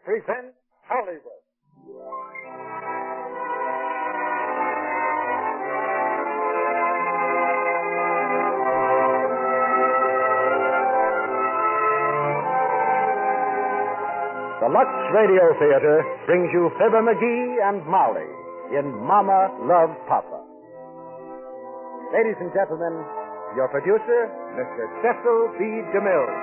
presents Hollywood. The Lux Radio Theater brings you Fibber McGee and Molly in Mama Loves Papa. Ladies and gentlemen, your producer, Mr. Cecil B. DeMille.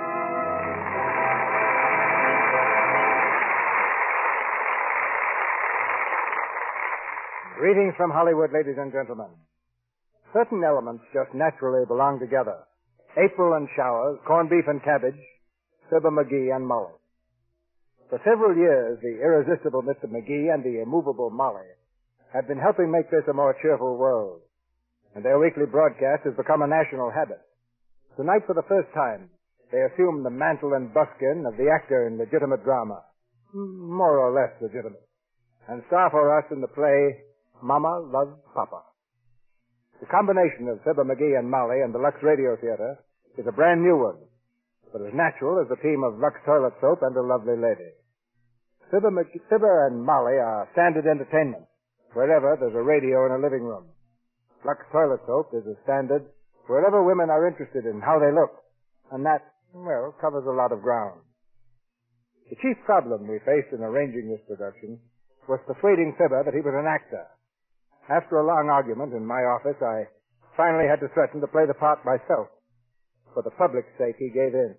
Greetings from Hollywood, ladies and gentlemen. Certain elements just naturally belong together. April and showers, corned beef and cabbage, Fibber McGee and Molly. For several years, the irresistible Mr. McGee and the immovable Molly have been helping make this a more cheerful world, and their weekly broadcast has become a national habit. Tonight, for the first time, they assume the mantle and buskin of the actor in legitimate drama, more or less legitimate, and star for us in the play Mama Loves Papa. The combination of Fibber McGee and Molly and the Lux Radio Theater is a brand new one, but as natural as the team of Lux Toilet Soap and a lovely lady. Fibber and Molly are standard entertainment wherever there's a radio in a living room. Lux Toilet Soap is a standard wherever women are interested in how they look, and that, well, covers a lot of ground. The chief problem we faced in arranging this production was persuading Fibber that he was an actor. After a long argument in my office, I finally had to threaten to play the part myself. For the public's sake, he gave in.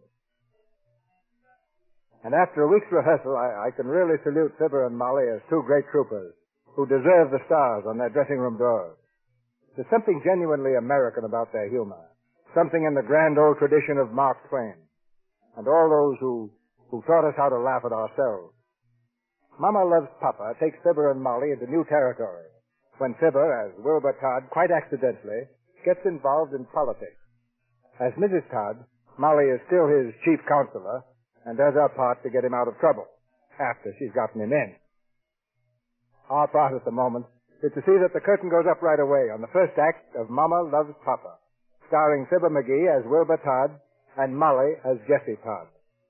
And after a week's rehearsal, I can really salute Fibber and Molly as two great troopers who deserve the stars on their dressing room doors. There's something genuinely American about their humor, something in the grand old tradition of Mark Twain, and all those who taught us how to laugh at ourselves. Mama Loves Papa takes Fibber and Molly into new territory when Fibber, as Wilbur Todd, quite accidentally, gets involved in politics. As Mrs. Todd, Molly is still his chief counselor and does her part to get him out of trouble after she's gotten him in. Our part at the moment is to see that the curtain goes up right away on the first act of Mama Loves Papa, starring Fibber McGee as Wilbur Todd and Molly as Jessie Todd.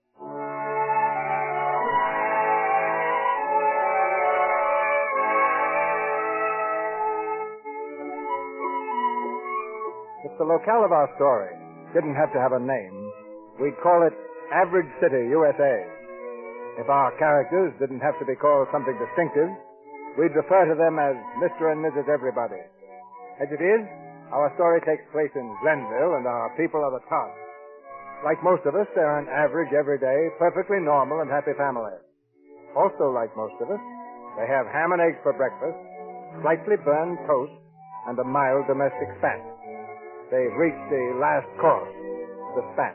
If the locale of our story didn't have to have a name, we'd call it Average City, USA. If our characters didn't have to be called something distinctive, we'd refer to them as Mr. and Mrs. Everybody. As it is, our story takes place in Glenville, and our people are the Todds. Like most of us, they're an average, everyday, perfectly normal and happy family. Also, like most of us, they have ham and eggs for breakfast, slightly burned toast, and a mild domestic spat. They've reached the last course, the spat.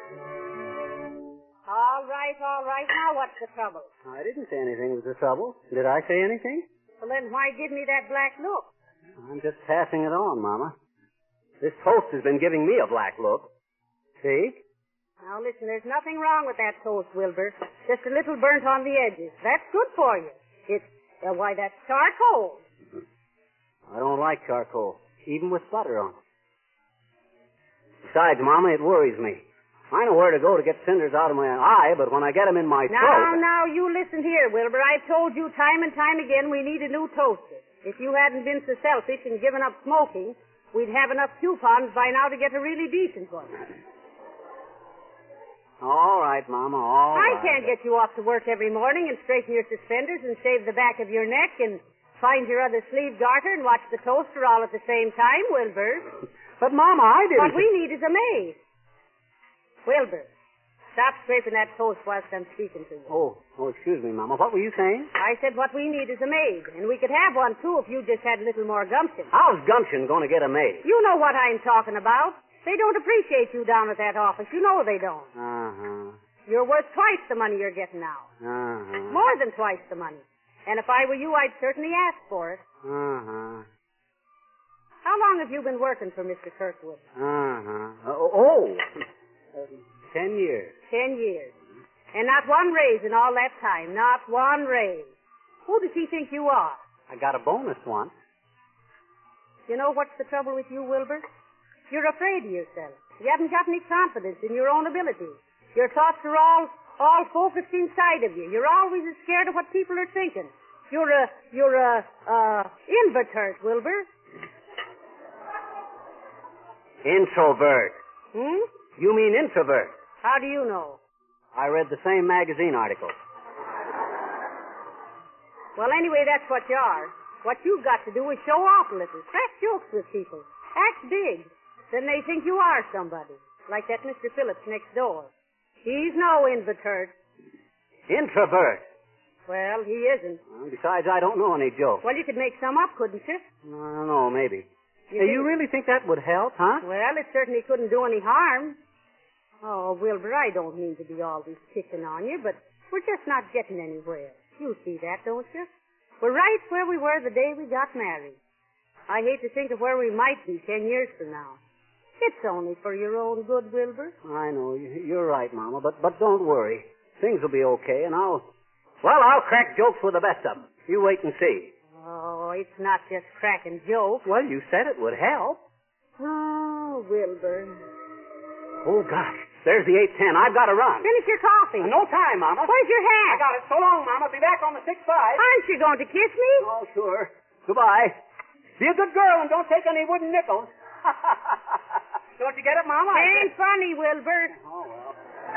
All right. Now what's the trouble? I didn't say anything was the trouble. Did I say anything? Well, then why give me that black look? I'm just passing it on, Mama. This toast has been giving me a black look. See? Now, listen, there's nothing wrong with that toast, Wilbur. Just a little burnt on the edges. That's good for you. Why, that's charcoal. I don't like charcoal, even with butter on it. Besides, Mama, it worries me. I know where to go to get cinders out of my eye, but when I get them in my throat... Now, you listen here, Wilbur. I've told you time and time again we need a new toaster. If you hadn't been so selfish and given up smoking, we'd have enough coupons by now to get a really decent one. All right, Mama, all right. I can't get you off to work every morning and straighten your suspenders and shave the back of your neck and find your other sleeve garter and watch the toaster all at the same time, Wilbur. But, Mama, I didn't... What we need is a maid. Wilbur, stop scraping that toast whilst I'm speaking to you. Oh, excuse me, Mama. What were you saying? I said what we need is a maid, and we could have one, too, if you just had a little more gumption. How's gumption going to get a maid? You know what I'm talking about. They don't appreciate you down at that office. You know they don't. Uh-huh. You're worth twice the money you're getting now. Uh-huh. More than twice the money. And if I were you, I'd certainly ask for it. Uh-huh. How long have you been working for Mr. Kirkwood? 10 years. 10 years. And not one raise in all that time. Not one raise. Who does he think you are? I got a bonus once. You know what's the trouble with you, Wilbur? You're afraid of yourself. You haven't got any confidence in your own ability. Your thoughts are all, all focused inside of you. You're always scared of what people are thinking. You're a invert, Wilbur. Introvert. Hmm? You mean introvert? How do you know? I read the same magazine article. Well, anyway, that's what you are. What you've got to do is show off a little. Crack jokes with people. Act big. Then they think you are somebody. Like that Mr. Phillips next door. He's no introvert. Introvert? Well, he isn't. Well, besides, I don't know any jokes. Well, you could make some up, couldn't you? I don't know, maybe. You Hey, you really think that would help, huh? Well, it certainly couldn't do any harm. Oh, Wilbur, I don't mean to be always picking on you, but we're just not getting anywhere. You see that, don't you? We're right where we were the day we got married. I hate to think of where we might be 10 years from now. It's only for your own good, Wilbur. I know. You're right, Mama, but don't worry. Things will be okay, and I'll crack jokes with the best of them. You wait and see. Oh, it's not just cracking jokes. Well, you said it would help. Oh, Wilbur. Oh, gosh. There's the 8:10. I've got to run. Finish your coffee. No time, Mama. Where's your hat? I got it. So long, Mama. Be back on the 6:5. Aren't you going to kiss me? Oh, sure. Goodbye. Be a good girl and don't take any wooden nickels. Don't you get it, Mama? Ain't funny, Wilbur. Oh, well.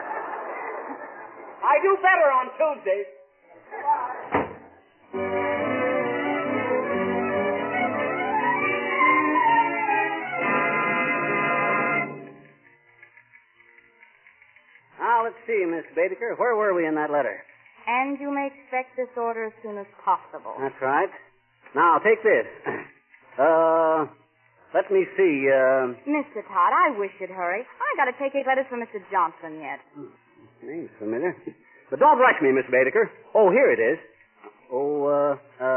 I do better on Tuesdays. Now, let's see, Miss Baedeker. Where were we in that letter? And you may expect this order as soon as possible. That's right. Now, take this. Let me see. Mr. Todd, I wish you'd hurry. I got to take 8 letters from Mr. Johnson yet. Name's familiar. But don't rush me, Miss Baedeker. Oh, here it is. Oh,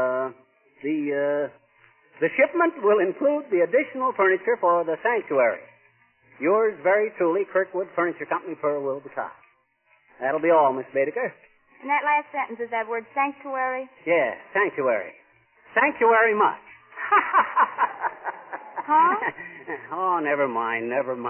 the shipment will include the additional furniture for the sanctuary. Yours very truly, Kirkwood Furniture Company, per Wilbur Todd. That'll be all, Miss Baedeker. And that last sentence is that word sanctuary? Yes, sanctuary. Sanctuary much. Huh? Oh, never mind.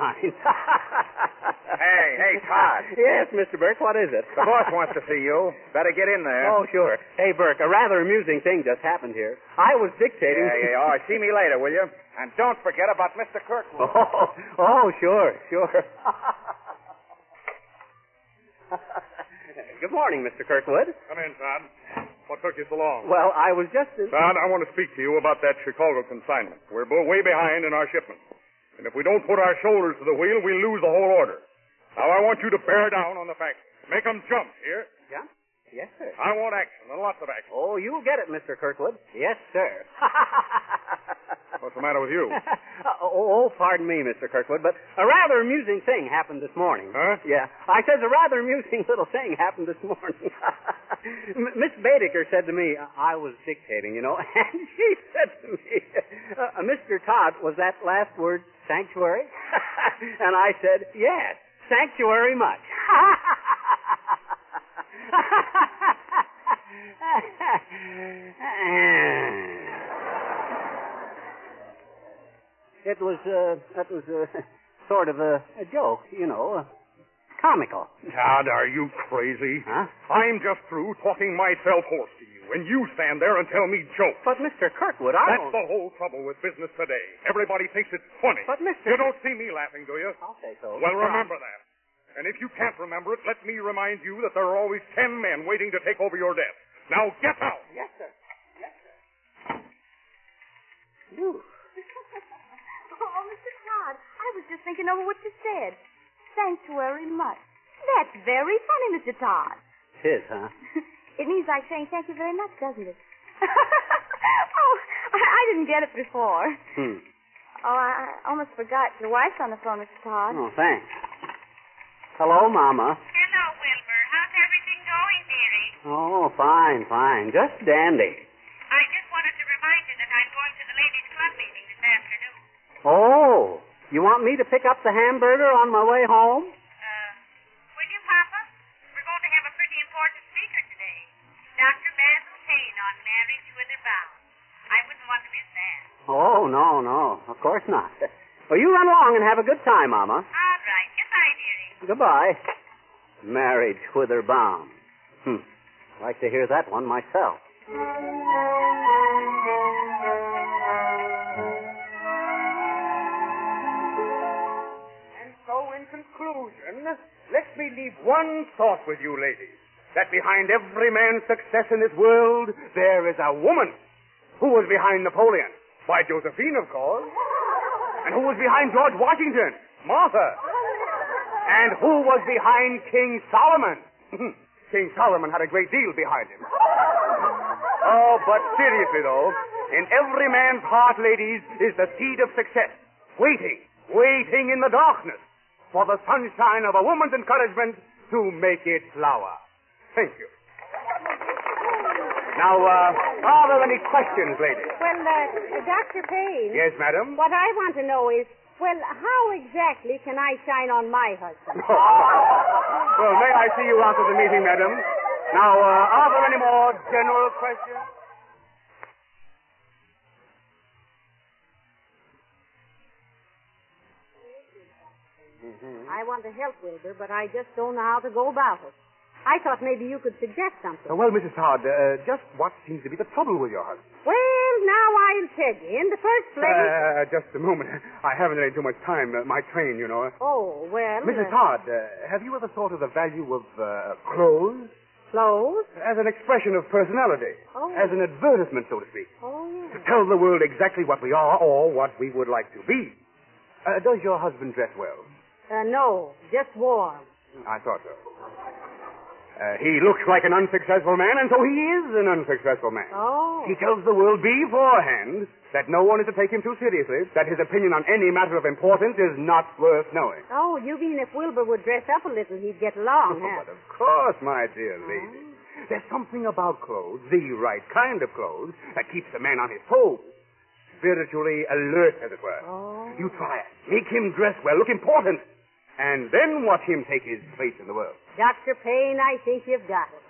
Hey, Todd. Yes, Mr. Burke, what is it? The boss wants to see you. Better get in there. Oh, sure. Hey, Burke, a rather amusing thing just happened here. I was dictating... Yeah. All right, see me later, will you? And don't forget about Mr. Kirkwood. Oh, sure. Good morning, Mr. Kirkwood. Come in, Todd. What took you so long? Well, I was just... Todd, I want to speak to you about that Chicago consignment. We're way behind in our shipment. And if we don't put our shoulders to the wheel, we lose the whole order. Now, I want you to bear down on the facts. Make them jump, here. Yeah? Yes, sir. I want action, and lots of action. Oh, you'll get it, Mr. Kirkwood. Yes, sir. What's the matter with you? Pardon me, Mr. Kirkwood, but a rather amusing thing happened this morning. Huh? Yeah. I says a rather amusing little thing happened this morning. Miss Baedeker said to me, I was dictating, and she said to me, Mr. Todd, was that last word sanctuary? And I said, yes, sanctuary much. That was sort of a joke, comical. Todd, are you crazy? Huh? I'm just through talking myself hoarse to you, and you stand there and tell me jokes. But, Mr. Kirkwood, That's the whole trouble with business today. Everybody thinks it's funny. But, Mr. You don't see me laughing, do you? I'll say so. Well, remember that. And if you can't remember it, let me remind you that there are always 10 men waiting to take over your desk. Now, get out! Yes, sir. You. Oh, Mr. Todd, I was just thinking over what you said. Sanctuary much. That's very funny, Mr. Todd. It is, huh? It means like saying thank you very much, doesn't it? Oh, I didn't get it before. Oh, I almost forgot. Your wife's on the phone, Mr. Todd. Oh, thanks. Hello, Mama. Hello, Wilbur. How's everything going, dearie? Oh, fine. Just dandy. I just wanted to remind you that I'm going to the ladies' club meeting this afternoon. Oh, you want me to pick up the hamburger on my way home? Will you, Papa? We're going to have a pretty important speaker today. Dr. Basil Payne on marriage whither bound. I wouldn't want to miss that. Oh, no. Of course not. Well, you run along and have a good time, Mama. All right. Goodbye, dearie. Goodbye. Marriage whither bound. Like to hear that one myself. And so, in conclusion, let me leave one thought with you, ladies. That behind every man's success in this world, there is a woman. Who was behind Napoleon? Why, Josephine, of course. And who was behind George Washington? Martha. And who was behind King Solomon? King Solomon had a great deal behind him. Oh, but seriously, though, in every man's heart, ladies, is the seed of success. Waiting in the darkness for the sunshine of a woman's encouragement to make it flower. Thank you. Now, are there any questions, ladies? Well, Dr. Payne. Yes, madam? What I want to know is, well, how exactly can I shine on my husband? Well, may I see you out of the meeting, madam? Now, are there any more general questions? I want to help Wilbur, but I just don't know how to go about it. I thought maybe you could suggest something. Well, Mrs. Todd, just what seems to be the trouble with your husband? Well, now I'll tell you. In the first place... Just a moment. I haven't any too much time. My train, you know. Oh, well... Mrs. Todd, have you ever thought of the value of clothes? Clothes? As an expression of personality. Oh. As an advertisement, so to speak. Oh, yes. To tell the world exactly what we are or what we would like to be. Does your husband dress well? No, just warm. I thought so. He looks like an unsuccessful man, and so he is an unsuccessful man. Oh. He tells the world beforehand that no one is to take him too seriously, that his opinion on any matter of importance is not worth knowing. Oh, you mean if Wilbur would dress up a little, he'd get along, huh? But of course, my dear lady. There's something about clothes, the right kind of clothes, that keeps a man on his toes. Spiritually alert, as it were. Oh. You try it. Make him dress well, look important. And then watch him take his place in the world. Dr. Payne, I think you've got it.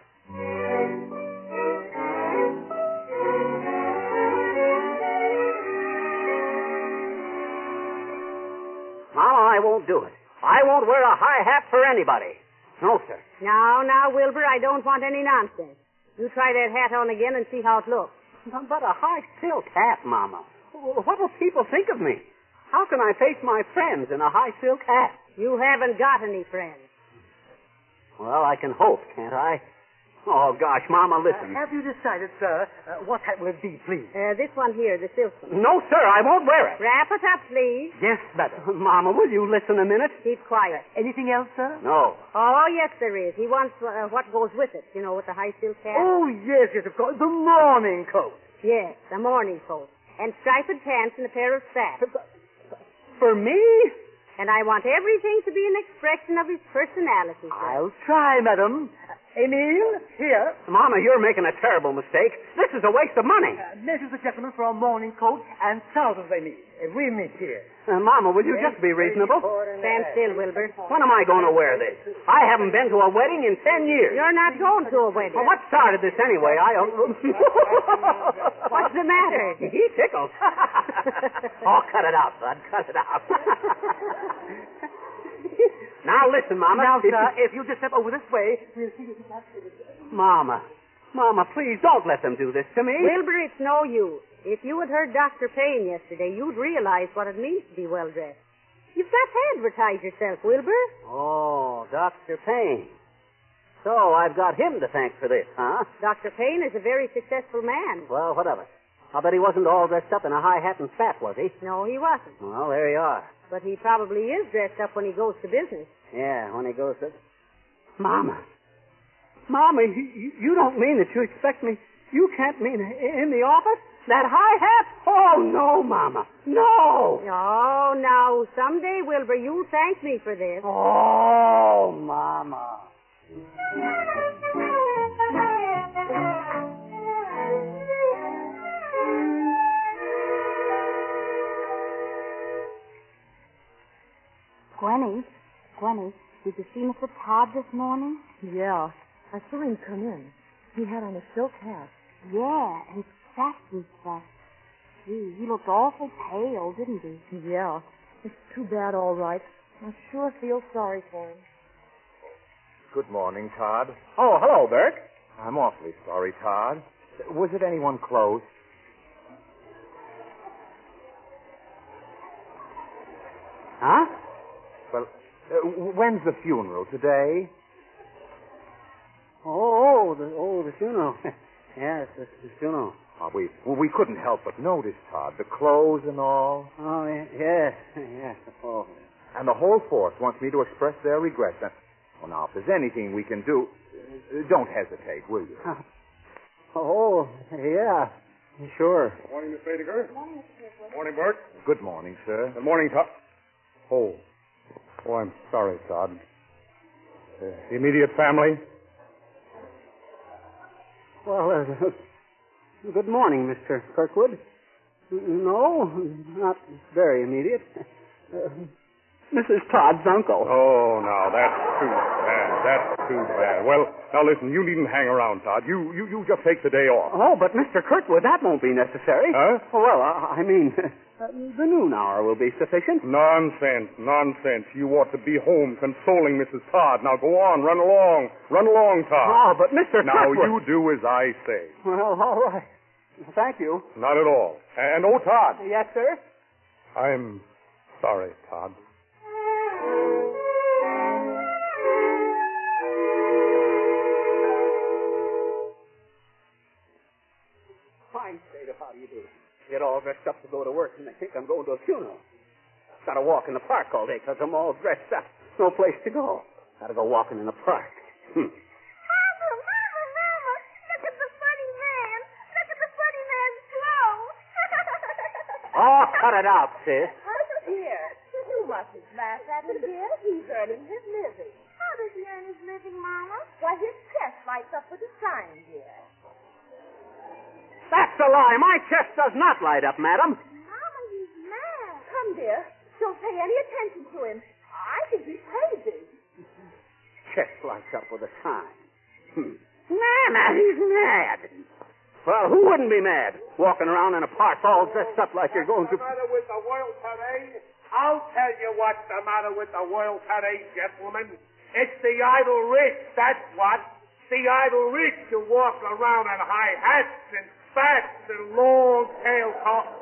Mama, I won't do it. I won't wear a high hat for anybody. No, sir. Now, Wilbur, I don't want any nonsense. You try that hat on again and see how it looks. But a high silk hat, Mama. What will people think of me? How can I face my friends in a high silk hat? You haven't got any friends. Well, I can hope, can't I? Oh, gosh, Mama, listen. Have you decided, sir, what hat will it be, please? This one here, the silk one. No, sir, I won't wear it. Wrap it up, please. Yes, madam. Mama, will you listen a minute? Keep quiet. Anything else, sir? No. Oh, yes, there is. He wants what goes with it, you know, with the high silk hat. Oh, yes, of course. The morning coat. Yes, the morning coat. And striped pants and a pair of spats. For me? And I want everything to be an expression of his personality, sir. I'll try, madam. Emile, here. Mama, you're making a terrible mistake. This is a waste of money. This is the gentleman for a morning coat and trousers, Emile. We meet here. Mama, will you just be reasonable? Stand still, Wilbur. When am I going to wear this? I haven't been to a wedding in 10 years. You're not going to a wedding. Well, what started this anyway? What's the matter? He tickles. Oh, cut it out, bud. Cut it out. Now, listen, Mama. Now, sir, if you just step over this way, we'll see you. Mama, please don't let them do this to me. Wilbur, it's no use. If you had heard Dr. Payne yesterday, you'd realize what it means to be well-dressed. You've got to advertise yourself, Wilbur. Oh, Dr. Payne. So I've got him to thank for this, huh? Dr. Payne is a very successful man. Well, what of it? I'll bet he wasn't all dressed up in a high hat and spat, was he? No, he wasn't. Well, there you are. But he probably is dressed up when he goes to business. Yeah, when he goes to... Mama, you don't mean that you expect me... You can't mean in the office? That high hat? Oh, no, Mama. No! Oh, now, someday, Wilbur, you'll thank me for this. Oh, Mama. Gwenny, did you see Mr. Todd this morning? Yeah, I saw him come in. He had on a silk hat. Yeah, and spat and stuff. Gee, he looked awful pale, didn't he? Yeah, it's too bad, all right. I sure feel sorry for him. Good morning, Todd. Oh, hello, Bert. I'm awfully sorry, Todd. Was it anyone close? Huh? Well, when's the funeral? Today? The funeral. Yes, the funeral. Oh, we couldn't help but notice, Todd. The clothes and all. Oh, yes. Oh. And the whole force wants me to express their regret. Now, if there's anything we can do, don't hesitate, will you? Oh, yeah. Sure. Morning, Miss Baedeker. Morning, Bert. Good morning, sir. Good morning, Todd. Oh, I'm sorry, Todd. The immediate family? Well, good morning, Mr. Kirkwood. No, not very immediate. Mrs. Todd's uncle. Oh, now, that's too bad. That's too bad. Well, now listen, you needn't hang around, Todd. You just take the day off. Oh, but Mr. Kirkwood, that won't be necessary. Huh? Well, I mean, the noon hour will be sufficient. Nonsense. You ought to be home consoling Mrs. Todd. Now, go on, run along. Run along, Todd. Oh, but Mr. Now, Kirkwood... you do as I say. Well, all right. Thank you. Not at all. And, Todd. Yes, sir? I'm sorry, Todd. Fine, State of how do you do? Get all dressed up to go to work, and they think I'm going to a funeral. Got to walk in the park all day because I'm all dressed up. No place to go. Got to go walking in the park. Mama, look at the funny man. Look at the funny man's clothes. Oh, cut it out, sis. Here, you mustn't laugh at him, dear. He's earning his living. How does he earn his living, Mama? Why, his chest lights up with a sign, dear. That's a lie. My chest does not light up, madam. Mama, he's mad. Come, dear. Don't pay any attention to him. I think he's crazy. Chest lights up with a sign. Nah, he's mad. Well, who wouldn't be mad? Walking around in a park all dressed up like you're going to... What's the matter with the world today? I'll tell you what's the matter with the world today, gentlemen. It's the idle rich, that's what. The idle rich who walk around in high hats and spats and long-tail coats.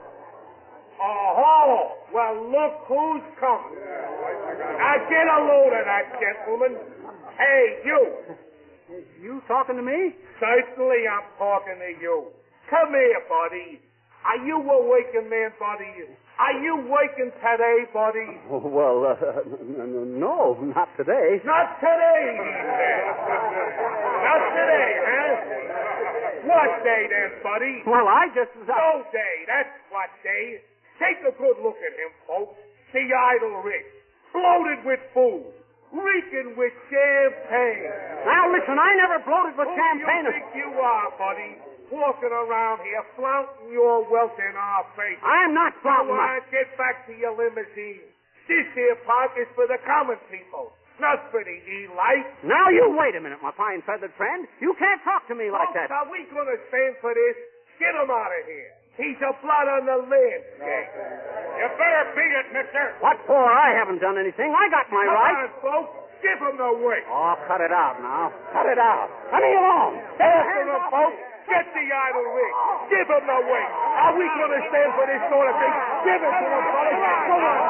Oh, well, look who's coming. Now, get a load of that, gentlemen. Hey, you. You talking to me? Certainly I'm talking to you. Come here, buddy. Are you a working man, buddy? Are you working today, buddy? Oh, well, no, not today. Not today, then. Not today, huh? What day, then, buddy? Well, I just... No day, that's what day. Take a good look at him, folks. The idle rich. Bloated with food. Reeking with champagne. Now, listen, I never bloated with champagne. Who do you think you are, buddy? Walking around here, flaunting your wealth in our face. I'm not flaunting Go on, get back to your limousine. This here park is for the common people, not for the elite. Now, you wait a minute, my fine feathered friend. You can't talk to me like that. Are we going to stand for this? Get him out of here. He's a blot on the landscape. You better beat it, mister. What for? I haven't done anything. I got my Come rights. on, folks. Give him the way. Oh, cut it out now. Cut it out. Let me alone. After him, folks. Get the idle rig. Give him the way. Are we going to stand for this sort of thing? Give it to him, buddy. Come on.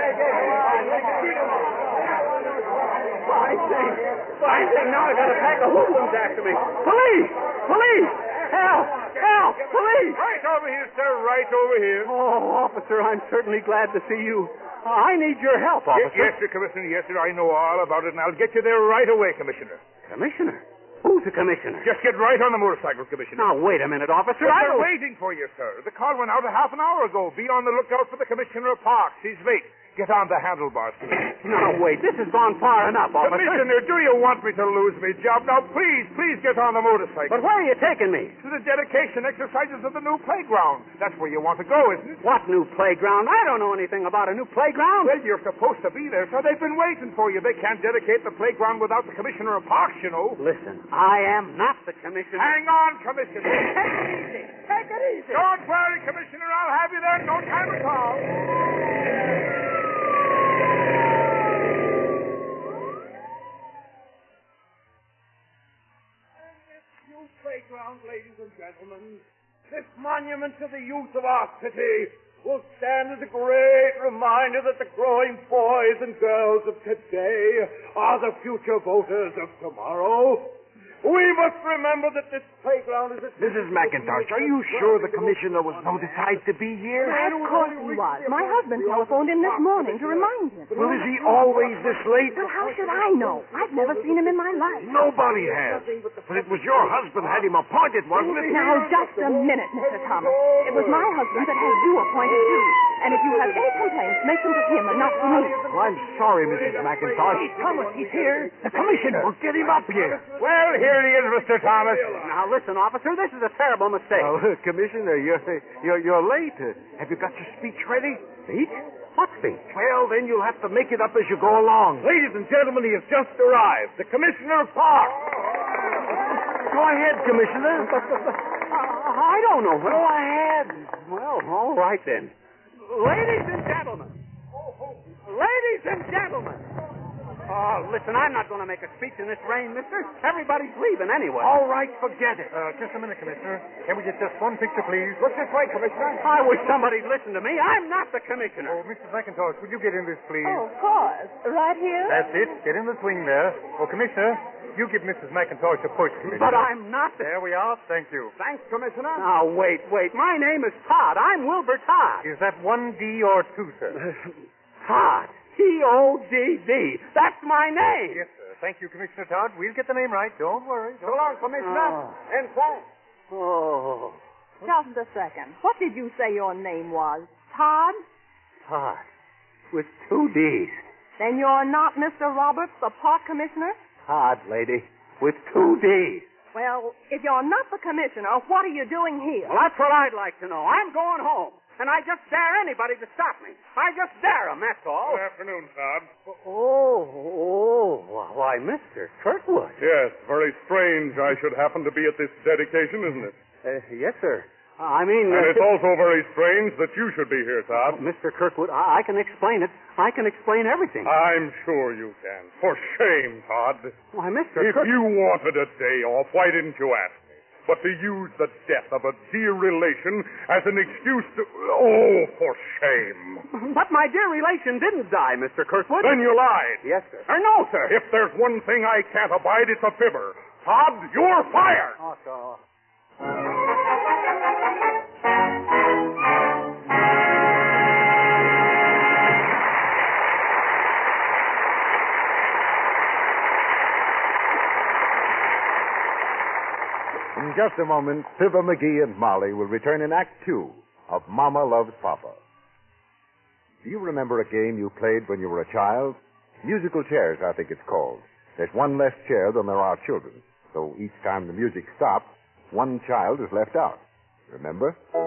Fine thing. Now I got a pack of hoodlums after me. Police! Police! Help! Help! Police! Right over here, sir. Right over here. Oh, officer, I'm certainly glad to see you. I need your help, officer. Yes, sir, Commissioner. Yes, sir. I know all about it, and I'll get you there right away, Commissioner. Commissioner? Who's the commissioner? Just get right on the motorcycle, Commissioner. Now, wait a minute, officer. They're waiting for you, sir. The call went out a half an hour ago. Be on the lookout for the Commissioner of Parks. He's late. Get on the handlebars. Now, wait. This has gone far enough, officer. Commissioner, do you want me to lose my job? Now, please get on the motorcycle. But where are you taking me? To the dedication exercises of the new playground. That's where you want to go, isn't it? What new playground? I don't know anything about a new playground. Well, you're supposed to be there, so they've been waiting for you. They can't dedicate the playground without the Commissioner of Parks, you know. Listen, I am not the commissioner. Hang on, Commissioner. Take it easy. Take it easy. Don't worry, Commissioner. I'll have you there in no time at all. new playground, ladies and gentlemen. This monument to the youth of our city will stand as a great reminder that the growing boys and girls of today are the future voters of tomorrow. We must remember that this playground is a... Mrs. McIntosh, are you sure the commissioner was notified to be here? Of course he was. My husband telephoned in this morning to remind him. Well, is he always this late? Well, how should I know? I've never seen him in my life. Nobody has. But it was your husband had him appointed, wasn't it? Now, just a minute, Mr. Thomas. It was my husband that had you appointed, too. And if you have any complaints, make them to him and not to me. Well, I'm sorry, Mrs. McIntosh. Thomas, he's here. The commissioner. Well, get him up here. Well, here he is, Mr. Thomas. Now, listen, officer, this is a terrible mistake. Oh, Commissioner, you're late. Have you got your speech ready? Speech? What speech? Well, then you'll have to make it up as you go along. Ladies and gentlemen, he has just arrived. The Commissioner of Parks. Go ahead, Commissioner. I don't know. Go ahead. Well, all right then. Ladies and gentlemen. Ladies and gentlemen. Oh, listen, I'm not going to make a speech in this rain, mister. Everybody's leaving anyway. All right, forget it. Just a minute, Commissioner. Can we get just one picture, please? What's this way, Commissioner? I wish somebody'd listen to me. I'm not the commissioner. Oh, Mrs. McIntosh, would you get in this, please? Oh, of course. Right here? That's it. Get in the swing there. Oh, Commissioner, you give Mrs. McIntosh a push, please. But I'm not the... There we are. Thank you. Thanks, Commissioner. Now, wait. My name is Todd. I'm Wilbur Todd. Is that one D or two, sir? Todd. T-O-D-D. That's my name. Yes, sir. Thank you, Commissioner Todd. We'll get the name right. Don't worry. So long, Commissioner. And thanks. Oh. Just a second. What did you say your name was? Todd? Todd. With two D's. Then you're not Mr. Roberts, the park commissioner? Todd, lady. With two D's. Well, if you're not the commissioner, what are you doing here? Well, that's what I'd like to know. I'm going home. And I just dare anybody to stop me. I just dare them, that's all. Good afternoon, Todd. Why, Mr. Kirkwood. Yes, very strange I should happen to be at this dedication, isn't it? Yes, sir. I mean... And it's also very strange that you should be here, Todd. Mr. Kirkwood, I can explain it. I can explain everything. I'm sure you can. For shame, Todd. Why, Mr. If you wanted a day off, why didn't you ask me? But to use the death of a dear relation as an excuse to... Oh, for shame. But my dear relation didn't die, Mr. Kirkwood. Then you lied. Yes, sir. No, sir. If there's one thing I can't abide, it's a fibber. Todd, you're fired. Oh, so... In just a moment, Fibber McGee and Molly will return in Act 2 of Mama Loves Papa. Do you remember a game you played when you were a child? Musical chairs, I think it's called. There's one less chair than there are children. So each time the music stops, one child is left out. Remember? Go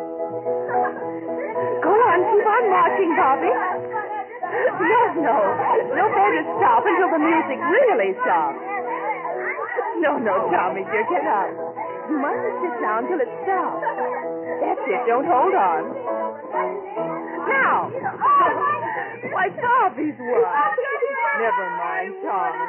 on, keep on marching, Bobby. No. No better stop until the music really stops. No, Tommy, dear, get up. You mustn't sit down till it stops. That's it, don't hold on. Now. Why, Bobby's what? Never mind, Tommy.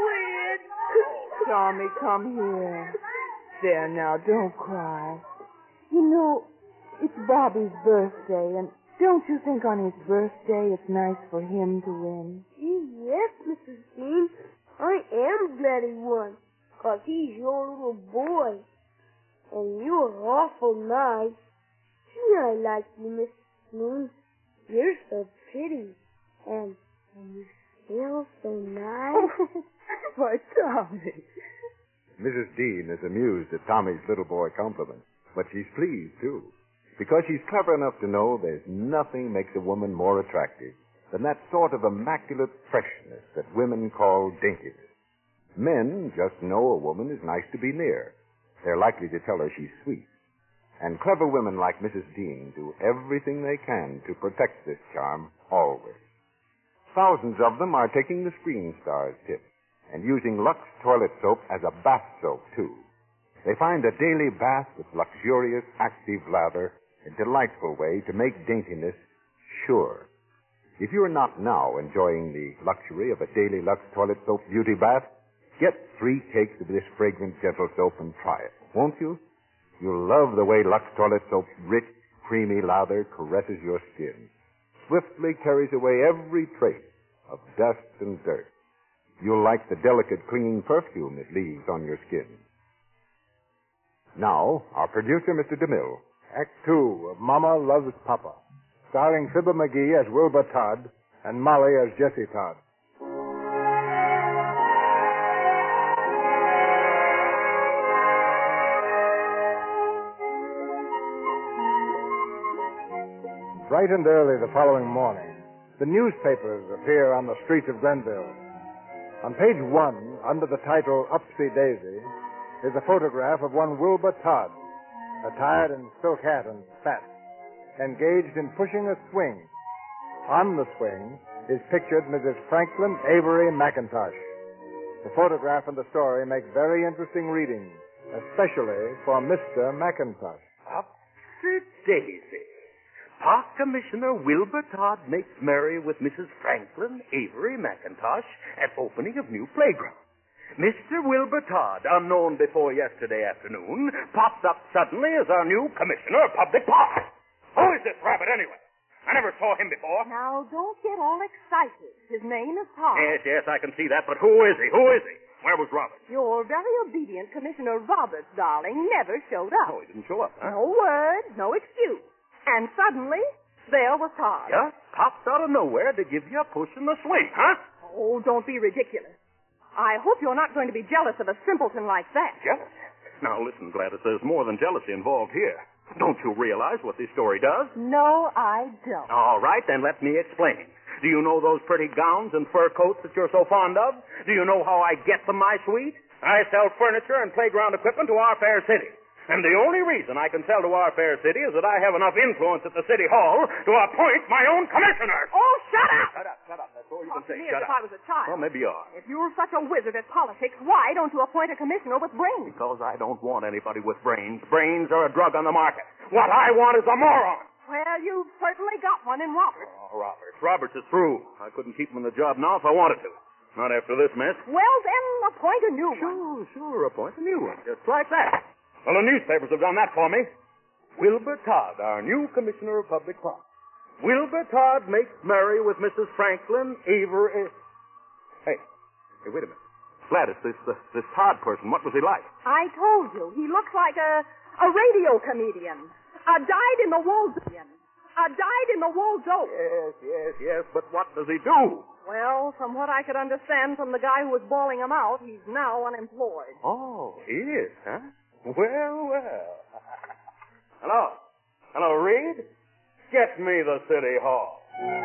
Tommy, come here. There now, don't cry. You know, it's Bobby's birthday, and don't you think on his birthday it's nice for him to win? Yes, Mrs. Dean. I am glad he won, 'cause he's your little boy. And you're awful nice. Gee, I like you, Miss Dean. You're so pretty. And you smell so nice. Why, Tommy. Mrs. Dean is amused at Tommy's little boy compliment, but she's pleased, too, because she's clever enough to know there's nothing makes a woman more attractive than that sort of immaculate freshness that women call daintiness. Men just know a woman is nice to be near. They're likely to tell her she's sweet. And clever women like Mrs. Dean do everything they can to protect this charm always. Thousands of them are taking the Screen Stars tip and using Lux toilet soap as a bath soap, too. They find a daily bath with luxurious, active lather a delightful way to make daintiness sure. If you're not now enjoying the luxury of a daily Lux toilet soap beauty bath, Get 3 cakes of this fragrant gentle soap and try it, won't you? You'll love the way Lux Toilet Soap's rich, creamy lather caresses your skin, swiftly carries away every trace of dust and dirt. You'll like the delicate, clinging perfume it leaves on your skin. Now, our producer, Mr. DeMille. Act 2 of Mama Loves Papa, starring Fibber McGee as Wilbur Todd and Molly as Jessie Todd. Bright and early the following morning, the newspapers appear on the streets of Glenville. On page 1, under the title Upsy Daisy, is a photograph of one Wilbur Todd, attired in silk hat and spats, engaged in pushing a swing. On the swing is pictured Mrs. Franklin Avery McIntosh. The photograph and the story make very interesting reading, especially for Mr. McIntosh. Upsy Daisy. Park Commissioner Wilbur Todd makes merry with Mrs. Franklin Avery McIntosh at opening of new playground. Mr. Wilbur Todd, unknown before yesterday afternoon, popped up suddenly as our new Commissioner of Public Parks. Who is this rabbit, anyway? I never saw him before. Now, don't get all excited. His name is Todd. Yes, I can see that, but who is he? Who is he? Where was Robert? Your very obedient Commissioner Roberts, darling, never showed up. Oh, he didn't show up, huh? No word, no excuse. And suddenly, there was Todd. Yeah? Popped out of nowhere to give you a push in the swing, huh? Oh, don't be ridiculous. I hope you're not going to be jealous of a simpleton like that. Jealous? Now, listen, Gladys, there's more than jealousy involved here. Don't you realize what this story does? No, I don't. All right, then let me explain. Do you know those pretty gowns and fur coats that you're so fond of? Do you know how I get them, my sweet? I sell furniture and playground equipment to our fair city. And the only reason I can sell to our fair city is that I have enough influence at the city hall to appoint my own commissioner. Oh, shut up! Shut up. That's all you can Talk to say. me Shut as if up. I was a child. Well, maybe you are. If you're such a wizard at politics, why don't you appoint a commissioner with brains? Because I don't want anybody with brains. Brains are a drug on the market. What I want is a moron. Well, you've certainly got one in Roberts. Oh, Roberts is through. I couldn't keep him in the job now if I wanted to. Not after this mess. Well, then, appoint a new one. Sure, appoint a new one. Just like that. Well, the newspapers have done that for me. Wilbur Todd, our new Commissioner of Public Parks. Wilbur Todd makes merry with Mrs. Franklin Avery. Hey, wait a minute. Gladys, this Todd person, what was he like? I told you, he looks like a radio comedian. A dyed-in-the-wool dope. Yes, but what does he do? Well, from what I could understand from the guy who was bawling him out, he's now unemployed. Oh, he is, huh? Well. Hello, Reed? Get me the city hall.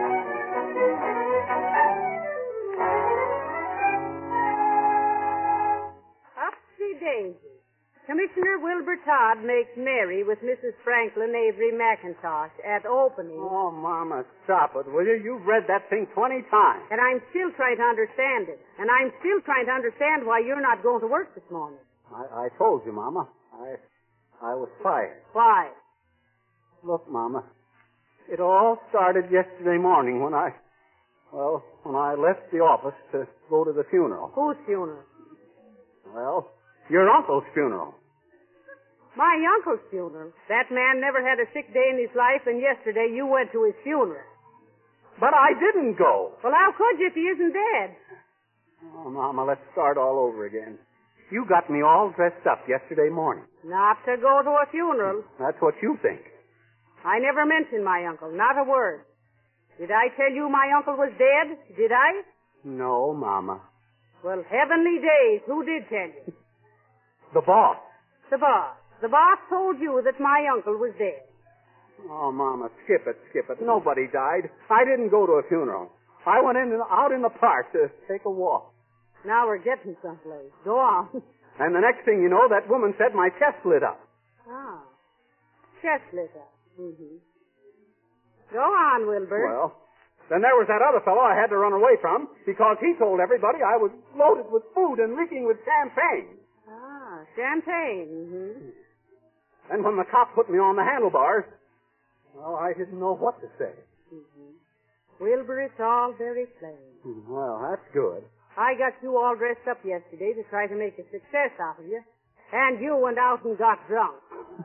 Upsy Daisy. Commissioner Wilbur Todd makes merry with Mrs. Franklin Avery McIntosh at opening. Oh, Mama, stop it, will you? You've read that thing 20 times. And I'm still trying to understand it. And I'm still trying to understand why you're not going to work this morning. I told you, Mama. I was fired. Why? Look, Mama, it all started yesterday morning when I left the office to go to the funeral. Whose funeral? Well, your uncle's funeral. My uncle's funeral. That man never had a sick day in his life, and yesterday you went to his funeral. But I didn't go. Well, how could you if he isn't dead? Oh, Mama, let's start all over again. You got me all dressed up yesterday morning. Not to go to a funeral. That's what you think. I never mentioned my uncle, not a word. Did I tell you my uncle was dead? Did I? No, Mama. Well, heavenly days, who did tell you? The boss. The boss. The boss told you that my uncle was dead. Oh, Mama, skip it. Nobody died. I didn't go to a funeral. I went out in the park to take a walk. Now we're getting someplace. Go on. And the next thing you know, that woman said my chest lit up. Ah. Chest lit up. Mm-hmm. Go on, Wilbur. Well, then there was that other fellow I had to run away from because he told everybody I was loaded with food and reeking with champagne. Ah, champagne. Mm-hmm. And when the cop put me on the handlebars, well, I didn't know what to say. Mm-hmm. Wilbur, it's all very plain. Well, that's good. I got you all dressed up yesterday to try to make a success out of you, and you went out and got drunk.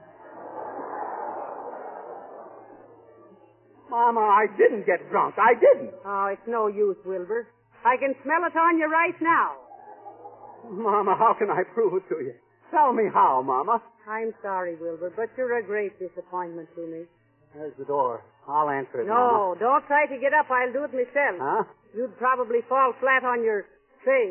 Mama, I didn't get drunk. I didn't. Oh, it's no use, Wilbur. I can smell it on you right now. Mama, how can I prove it to you? Tell me how, Mama. I'm sorry, Wilbur, but you're a great disappointment to me. There's the door. I'll answer it, No, don't try to get up. I'll do it myself. Huh? You'd probably fall flat on your face.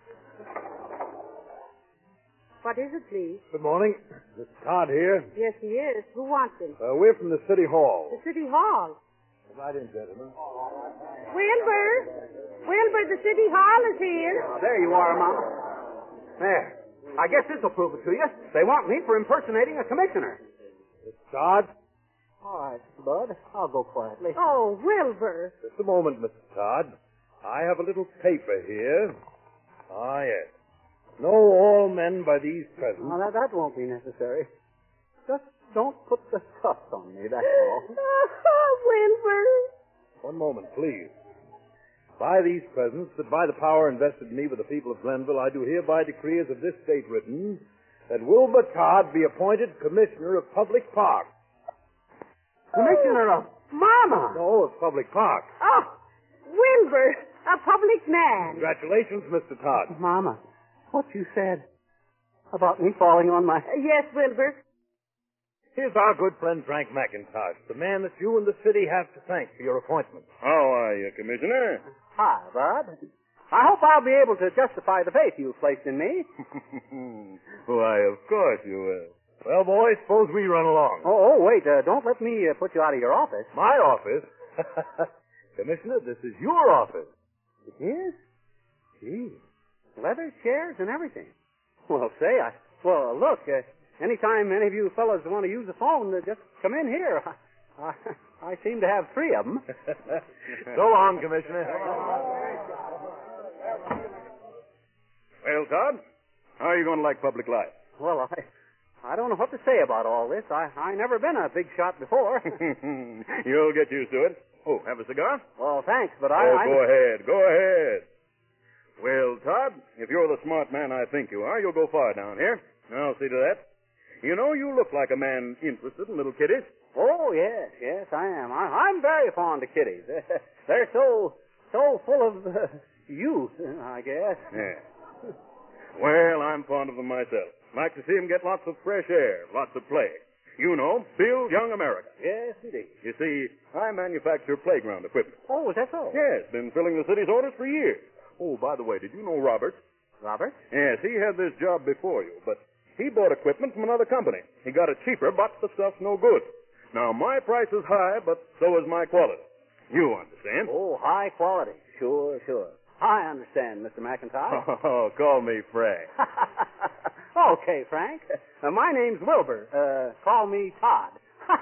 What is it, please? Good morning. Mr. Todd here. Yes, he is. Who wants him? We're from the City Hall. The City Hall. Right in, gentlemen. Wilbur! Wilbur, the City Hall is here. Oh, there you are, Mama. There. I guess this will prove it to you. They want me for impersonating a commissioner. Mr. Todd? All right, Bud. I'll go quietly. Oh, Wilbur. Just a moment, Mr. Todd. I have a little paper here. Ah, yes. Know all men by these presents. Oh, that won't be necessary. Just don't put the cuffs on me, that's all. Wilbur. One moment, please. By these presents, that by the power invested in me with the people of Glenville, I do hereby decree as of this date written, that Wilbur Todd be appointed Commissioner of Public Parks. Commissioner of... Mama! No, of Public Parks. Oh, Wilbur, a public man. Congratulations, Mr. Todd. Mama, what you said about me falling on my... Yes, Wilbur. Here's our good friend Frank McIntosh, the man that you and the city have to thank for your appointment. How are you, Commissioner? Hi, Bud. I hope I'll be able to justify the faith you've placed in me. Why, of course you will. Well, boys, suppose we run along. Oh, wait. Don't let me put you out of your office. My office? Commissioner, this is your office. It is? Gee. Leather chairs and everything. Well, look, anytime any of you fellas want to use the phone, just come in here. I seem to have three of them. So long, Commissioner. Well, Todd, how are you going to like public life? Well, I don't know what to say about all this. I never been a big shot before. You'll get used to it. Oh, have a cigar? Well, thanks, but go ahead. Well, Todd, if you're the smart man I think you are, you'll go far down here. I'll see to that. You know, you look like a man interested in little kiddies. Oh, yes, I am. I'm very fond of kitties. They're so full of youth, I guess. Yeah. Well, I'm fond of them myself. Like to see them get lots of fresh air, lots of play. You know, build young America. Yes, indeed. You see, I manufacture playground equipment. Oh, is that so? Yes, been filling the city's orders for years. Oh, by the way, did you know Robert? Robert? Yes, he had this job before you, but he bought equipment from another company. He got it cheaper, but the stuff's no good. Now, my price is high, but so is my quality. You understand? Oh, high quality. Sure. I understand, Mr. McIntosh. Oh, call me Frank. Okay, Frank. My name's Wilbur. Call me Todd.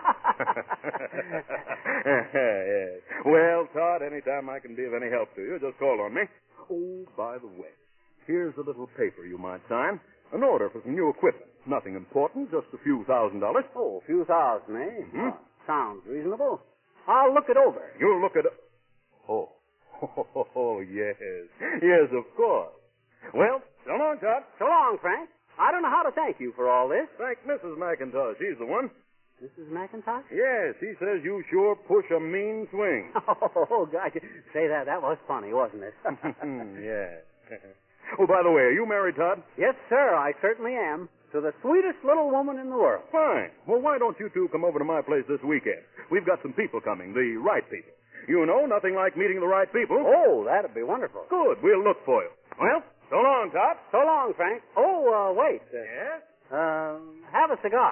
Yes. Well, Todd, anytime I can be of any help to you, just call on me. Oh, by the way, here's a little paper you might sign. An order for some new equipment. Nothing important, just a few $1,000s. Oh, a few thousand, eh? Mm-hmm. Sounds reasonable. I'll look it over. You'll look at it. Oh. Oh, yes. Yes, of course. Well, so long, Todd. So long, Frank. I don't know how to thank you for all this. Thank Mrs. McIntosh. She's the one. Mrs. McIntosh? Yes, she says you sure push a mean swing. Oh, gosh. Say that. That was funny, wasn't it? Yes. Oh, by the way, are you married, Todd? Yes, sir, I certainly am. To the sweetest little woman in the world. Fine. Well, why don't you two come over to my place this weekend? We've got some people coming, the right people. You know, nothing like meeting the right people. Oh, that'd be wonderful. Good. We'll look for you. Well, so long, Todd. So long, Frank. Oh, wait. Yes? Have a cigar.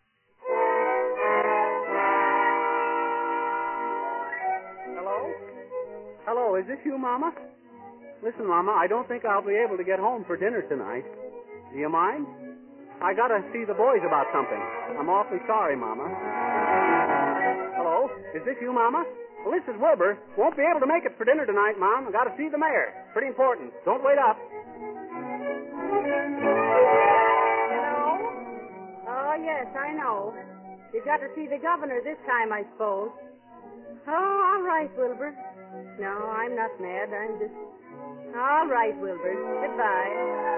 Hello, is this you, Mama? Listen, Mama, I don't think I'll be able to get home for dinner tonight. Do you mind? I gotta see the boys about something. I'm awfully sorry, Mama. Hello, is this you, Mama? Well, this is Wilbur. Won't be able to make it for dinner tonight, Mom. I gotta see the mayor. Pretty important. Don't wait up. Hello? Oh, yes, I know. You got to see the governor this time, I suppose. Oh, all right, Wilbur. No, I'm not mad. All right, Wilbur. Goodbye.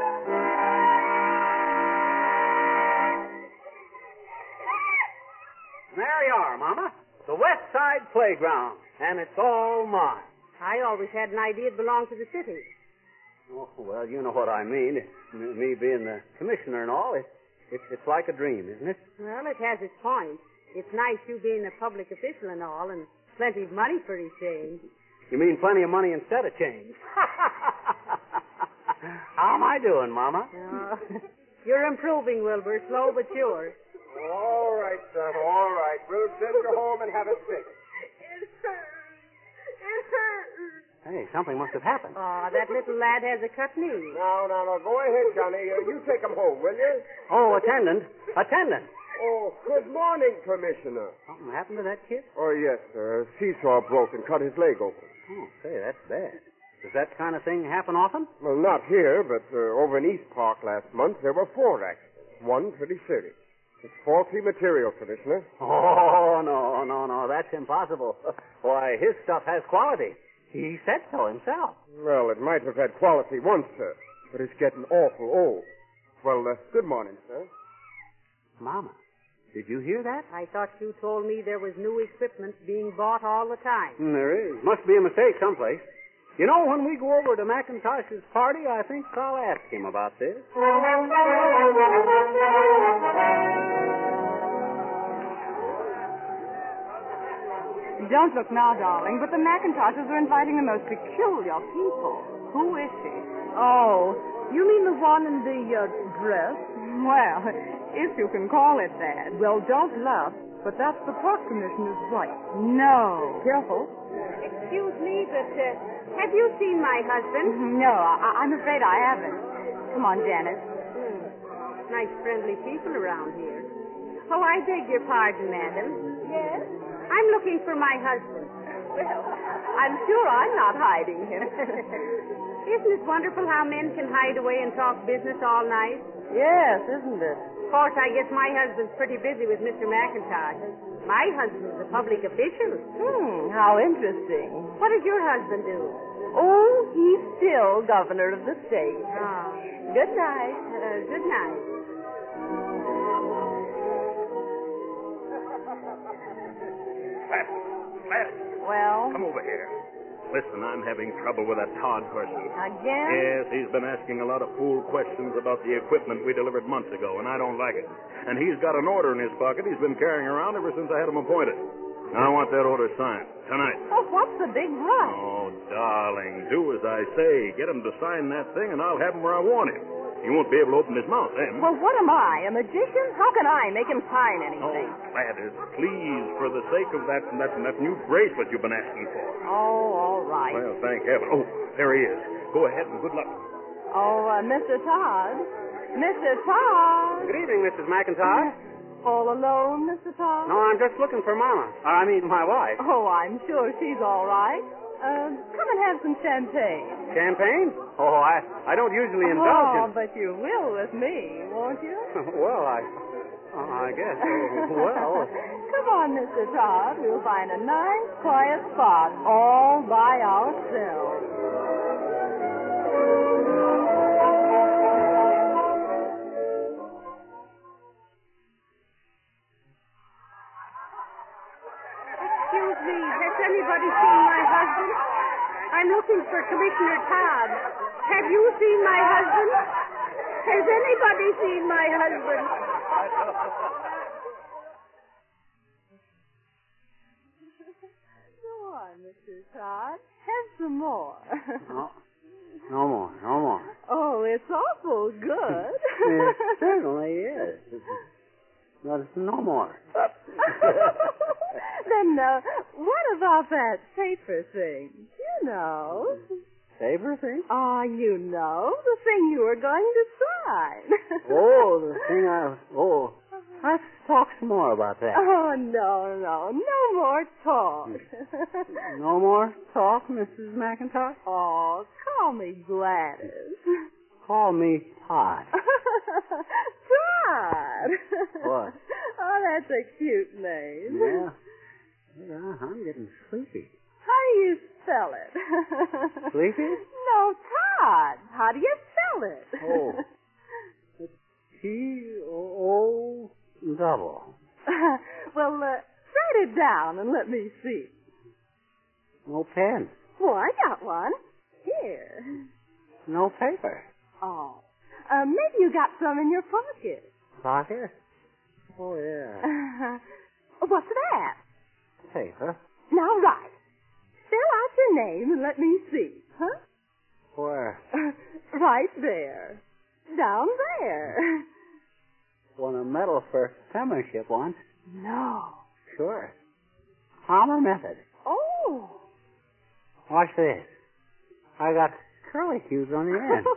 There you are, Mama. The West Side Playground. And it's all mine. I always had an idea it belonged to the city. Oh, well, you know what I mean. Me being the commissioner and all, it's like a dream, isn't it? Well, it has its points. It's nice you being a public official and all, and plenty of money for a change. You mean plenty of money instead of change? How am I doing, Mama? You're improving, Wilbur, slow but sure. All right, son, all right. We'll send you home and have it fixed. It hurts. It hurts. Hey, something must have happened. Oh, that little lad has a cut knee. Now, go ahead, Johnny. You take him home, will you? Oh, attendant. Attendant. Oh, good morning, Commissioner. Something happened to that kid? Oh, yes, sir. Seesaw broke and cut his leg open. Oh, say, that's bad. Does that kind of thing happen often? Well, not here, but over in East Park last month, there were 4 accidents. One pretty serious. It's faulty material, Commissioner. Oh, no. That's impossible. Why, his stuff has quality. He said so himself. Well, it might have had quality once, sir, but it's getting awful old. Well, good morning, sir. Mama, did you hear that? I thought you told me there was new equipment being bought all the time. There is. Must be a mistake someplace. You know, when we go over to McIntosh's party, I think I'll ask him about this. Don't look now, darling, but the McIntoshes are inviting the most peculiar people. Who is she? Oh, you mean the one in the dress? Well, if you can call it that. Well, don't laugh, but that's the park commissioner's right. No. Careful. Excuse me, but have you seen my husband? No, I'm afraid I haven't. Come on, Janet. Nice, friendly people around here. Oh, I beg your pardon, madam. Yes? I'm looking for my husband. Well, I'm sure I'm not hiding him. Isn't it wonderful how men can hide away and talk business all night? Yes, isn't it? Of course, I guess my husband's pretty busy with Mr. McIntosh. My husband's a public official. How interesting. What does your husband do? Oh, he's still governor of the state. Oh. Good night. Good night. Gladys. Well? Come over here. Listen, I'm having trouble with that Todd person. Again? Yes, he's been asking a lot of fool questions about the equipment we delivered months ago, and I don't like it. And he's got an order in his pocket he's been carrying around ever since I had him appointed. Now I want that order signed. Tonight. Oh, what's the big rush? Oh, darling, do as I say. Get him to sign that thing, and I'll have him where I want him. He won't be able to open his mouth then. Well, what am I, a magician? How can I make him sign anything? Oh, Gladys, please, for the sake of that new bracelet you've been asking for. Oh, all right. Well, thank heaven. Oh, there he is. Go ahead and good luck. Oh, Mr. Todd. Mr. Todd. Good evening, Mrs. McIntosh. All alone, Mr. Todd? No, I'm just looking for Mama. My wife. Oh, I'm sure she's all right. Come and have some champagne. Champagne? Oh, I don't usually indulge in... Oh, but you will with me, won't you? Well, I guess. Well... Come on, Mr. Todd. We'll find a nice, quiet spot all by ourselves. Excuse me, has anybody seen my husband? I'm looking for Commissioner Todd. Have you seen my husband? Has anybody seen my husband? Go on, Mr. Todd. Have some more. No more. Oh, it's awful good. It certainly is. No more. Then, what about that paper thing? You know. Paper thing? Oh, you know. The thing you were going to sign. Oh, the thing let's talk some more about that. Oh, no. No more talk. No more talk, Mrs. McIntosh? Oh, call me Gladys. Call me Todd. Todd. What? Oh, that's a cute name. Yeah, I'm getting sleepy. How do you spell it? Sleepy? No, Todd. How do you spell it? Oh. It's T-O double. Well, write it down and let me see. No pen. Well, I got one. Here. No paper. Oh. Maybe you got some in your pocket. Pocket? Oh, yeah. What's that? Paper. Now write. Spell out your name and let me see. Huh? Where? Right there. Down there. Won a medal for penmanship once. No. Sure. Palmer method. Oh. Watch this. I got curly cues on the end.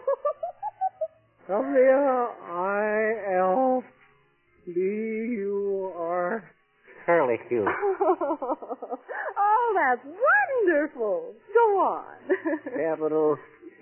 W-I-L-B-U-R. Curly Q. Oh, that's wonderful. Go on. Capital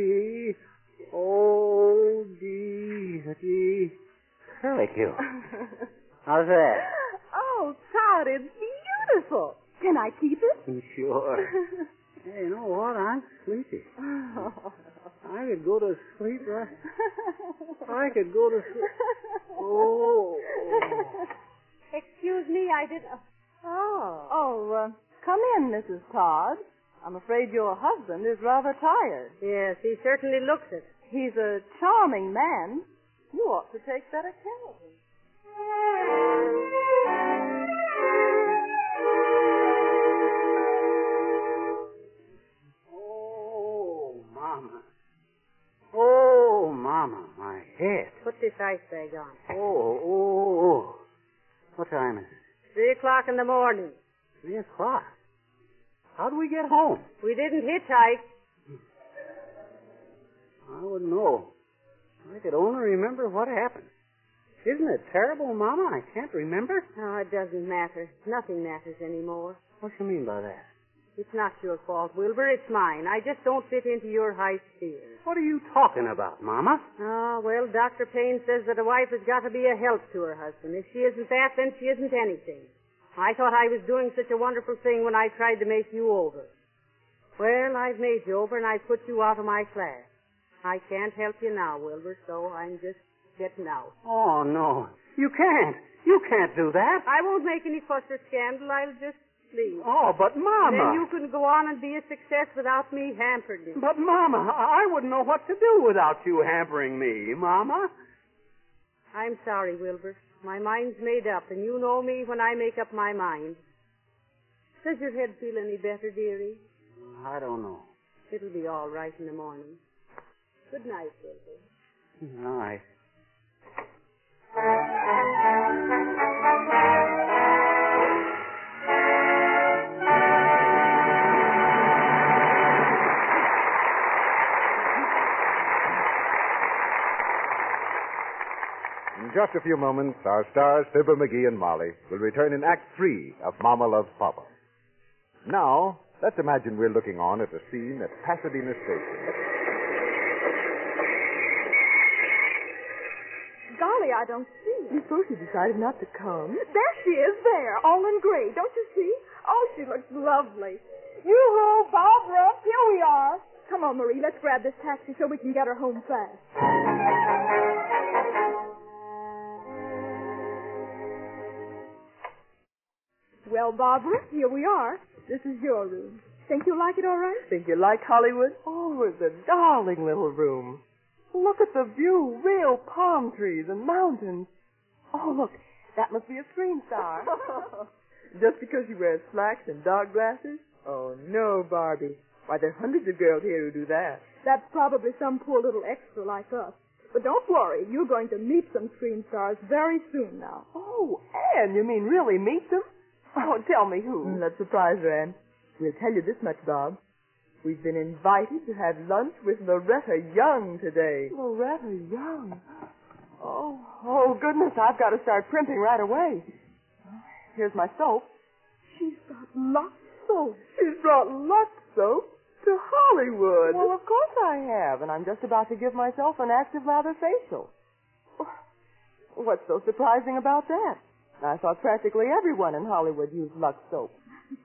T-O-D-D. Curly Q. How's that? Oh, Todd, it's beautiful. Can I keep it? Sure. Hey, you know what? I'm sleepy. I could go to sleep right. I could go to sleep. Oh. Excuse me, I did. Oh, come in, Mrs. Todd. I'm afraid your husband is rather tired. Yes, he certainly looks it. He's a charming man. You ought to take better care of him. Oh, Mama, my head. Put this ice bag on. Oh. What time is it? 3 o'clock in the morning. 3 o'clock? How do we get home? We didn't hitchhike. I wouldn't know. I could only remember what happened. Isn't it terrible, Mama? I can't remember. Oh, it doesn't matter. Nothing matters anymore. What do you mean by that? It's not your fault, Wilbur. It's mine. I just don't fit into your high sphere. What are you talking about, Mama? Oh, well, Dr. Payne says that a wife has got to be a help to her husband. If she isn't that, then she isn't anything. I thought I was doing such a wonderful thing when I tried to make you over. Well, I've made you over, and I've put you out of my class. I can't help you now, Wilbur, so I'm just getting out. Oh, no. You can't. You can't do that. I won't make any fuss or scandal. I'll just leave. Oh, but Mama. Then you can go on and be a success without me hampering you. But Mama, I wouldn't know what to do without you hampering me, Mama. I'm sorry, Wilbur. My mind's made up, and you know me when I make up my mind. Does your head feel any better, dearie? I don't know. It'll be all right in the morning. Good night, Wilbur. Good night. In just a few moments, our stars, Fibber McGee and Molly, will return in Act 3 of Mama Loves Papa. Now, let's imagine we're looking on at a scene at Pasadena Station. Golly, I don't see her. Before she decided not to come. There she is, there, all in gray. Don't you see? Oh, she looks lovely. Yoo-hoo, Barbara, here we are. Come on, Marie, let's grab this taxi so we can get her home fast. Well, Barbara, here we are. This is your room. Think you'll like it all right? Think you like Hollywood? Oh, it's a darling little room. Look at the view. Real palm trees and mountains. Oh, look. That must be a screen star. Just because she wears slacks and dark glasses? Oh, no, Barbie. Why, there are hundreds of girls here who do that. That's probably some poor little extra like us. But don't worry. You're going to meet some screen stars very soon now. Oh, Anne, you mean really meet them? Oh, tell me who. Let's surprise her, Anne. We'll tell you this much, Bob. We've been invited to have lunch with Loretta Young today. Loretta Young? Oh, goodness, I've got to start primping right away. Here's my soap. She's got Lux soap. She's brought Lux soap to Hollywood. Well, of course I have, and I'm just about to give myself an active lather facial. What's so surprising about that? I thought practically everyone in Hollywood used Lux soap.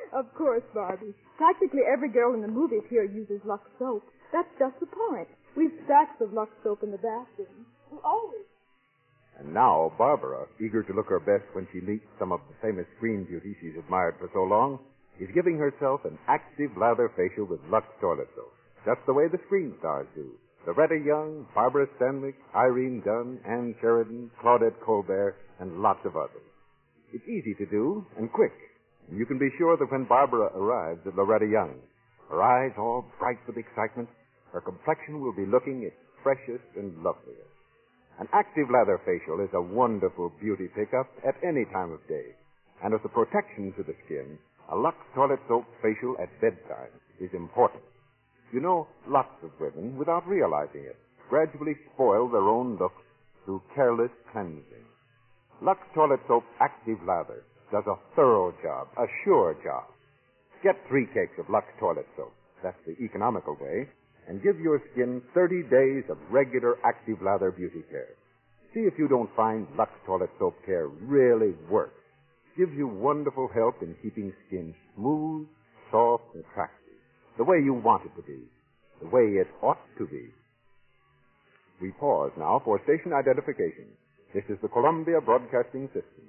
Of course, Barbie. Practically every girl in the movies here uses Lux soap. That's just the point. We've stacks of Lux soap in the bathroom. Always. And now, Barbara, eager to look her best when she meets some of the famous screen beauties she's admired for so long, is giving herself an active lather facial with Lux toilet soap, just the way the screen stars do. Loretta Young, Barbara Stanwyck, Irene Dunn, Ann Sheridan, Claudette Colbert, and lots of others. It's easy to do and quick, and you can be sure that when Barbara arrives at Loretta Young, her eyes all bright with excitement, her complexion will be looking its freshest and loveliest. An active lather facial is a wonderful beauty pickup at any time of day. And as a protection to the skin, a Lux toilet soap facial at bedtime is important. You know, lots of women, without realizing it, gradually spoil their own looks through careless cleansing. Lux toilet soap active lather does a thorough job, a sure job. Get 3 cakes of Lux toilet soap. That's the economical way. And give your skin 30 days of regular active lather beauty care. See if you don't find Lux toilet soap care really works. Gives you wonderful help in keeping skin smooth, soft, and attractive, the way you want it to be, the way it ought to be. We pause now for station identification. This is the Columbia Broadcasting System.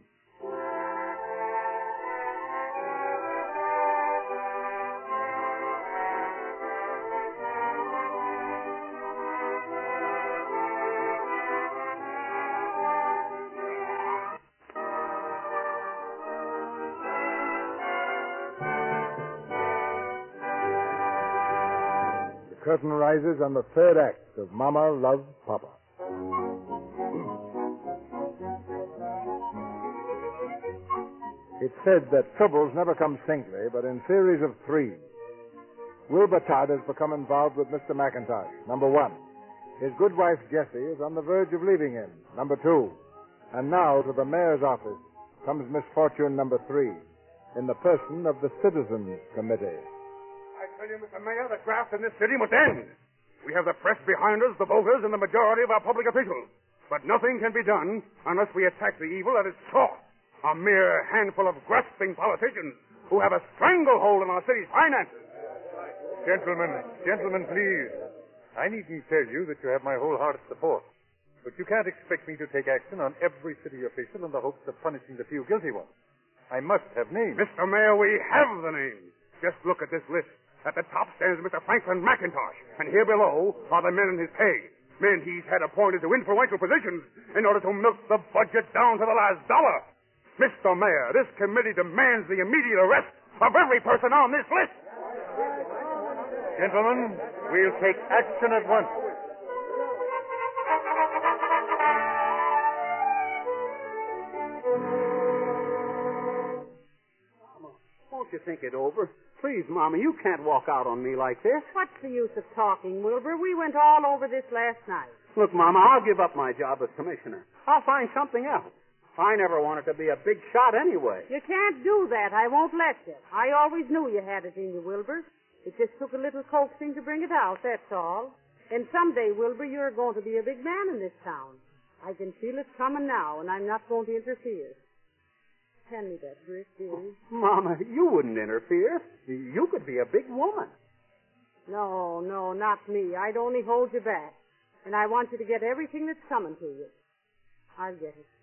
The curtain rises on the third act of Mama Loves Papa. It's said that troubles never come singly, but in series of 3. Wilbur Todd has become involved with Mr. McIntosh, number 1. His good wife, Jessie, is on the verge of leaving him, number 2. And now, to the mayor's office, comes misfortune number 3, in the person of the Citizens Committee. I tell you, Mr. Mayor, the graft in this city must end. We have the press behind us, the voters, and the majority of our public officials. But nothing can be done unless we attack the evil at its source. A mere handful of grasping politicians who have a stranglehold on our city's finances. Gentlemen, please. I needn't tell you that you have my wholehearted support. But you can't expect me to take action on every city official in the hopes of punishing the few guilty ones. I must have names. Mr. Mayor, we have the names. Just look at this list. At the top stands Mr. Franklin McIntosh, and here below are the men in his pay. Men he's had appointed to influential positions in order to milk the budget down to the last dollar. Mr. Mayor, this committee demands the immediate arrest of every person on this list. Gentlemen, we'll take action at once. Won't you think it over? Please, Mama, you can't walk out on me like this. What's the use of talking, Wilbur? We went all over this last night. Look, Mama, I'll give up my job as commissioner. I'll find something else. I never wanted to be a big shot anyway. You can't do that. I won't let you. I always knew you had it in you, Wilbur. It just took a little coaxing to bring it out, that's all. And someday, Wilbur, you're going to be a big man in this town. I can feel it coming now, and I'm not going to interfere. Hand me that brick, dearie. Mama, you wouldn't interfere. You could be a big woman. No, not me. I'd only hold you back. And I want you to get everything that's coming to you. I'll get it.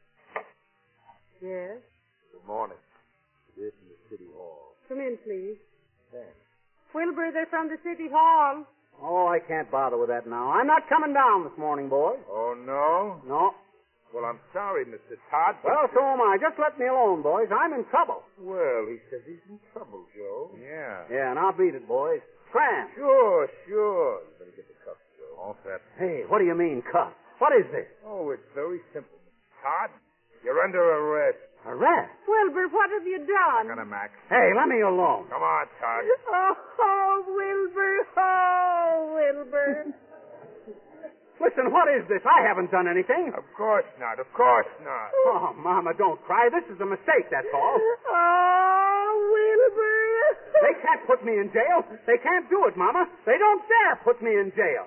Yes? Good morning. This is the City Hall. Come in, please. Thanks. Wilbur, they're from the City Hall. Oh, I can't bother with that now. I'm not coming down this morning, boys. Oh, no? No. Well, I'm sorry, Mr. Todd. Well, so am I. Just let me alone, boys. I'm in trouble. Well, he says he's in trouble, Joe. Yeah. Yeah, and I'll beat it, boys. Scram. Sure. You better get the cuffs, Joe. All set. Hey, what do you mean, cuff? What is this? Oh, it's very simple, Mr. Todd. You're under arrest. Arrest? Wilbur, what have you done? Gonna, Max. Hey, let me alone. Come on, Todd. Oh, Wilbur. Oh, Wilbur. Listen, what is this? I haven't done anything. Of course not. Oh, Mama, don't cry. This is a mistake, that's all. Oh, Wilbur. They can't put me in jail. They can't do it, Mama. They don't dare put me in jail.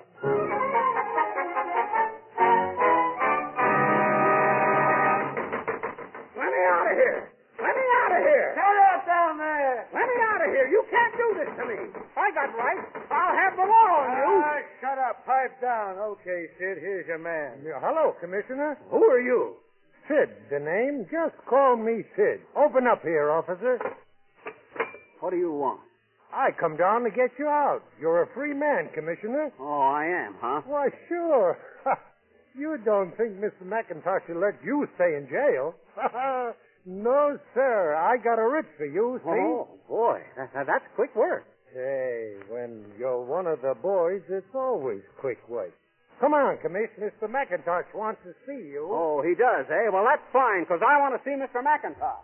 Let me out of here. Shut up down there. Let me You can't do this to me. I got rights. I'll have the law on you. Shut up. Pipe down. Okay, Sid, here's your man. Hello, Commissioner. Who are you? Sid, the name. Just call me Sid. Open up here, officer. What do you want? I come down to get you out. You're a free man, Commissioner. Oh, I am, huh? Why, sure. You don't think Mr. McIntosh will let you stay in jail? No, sir. I got a writ for you, see? Oh, boy. That's quick work. Hey, when you're one of the boys, it's always quick work. Come on, Commissioner. Mr. McIntosh wants to see you. Oh, he does, eh? Well, that's fine, because I want to see Mr. McIntosh.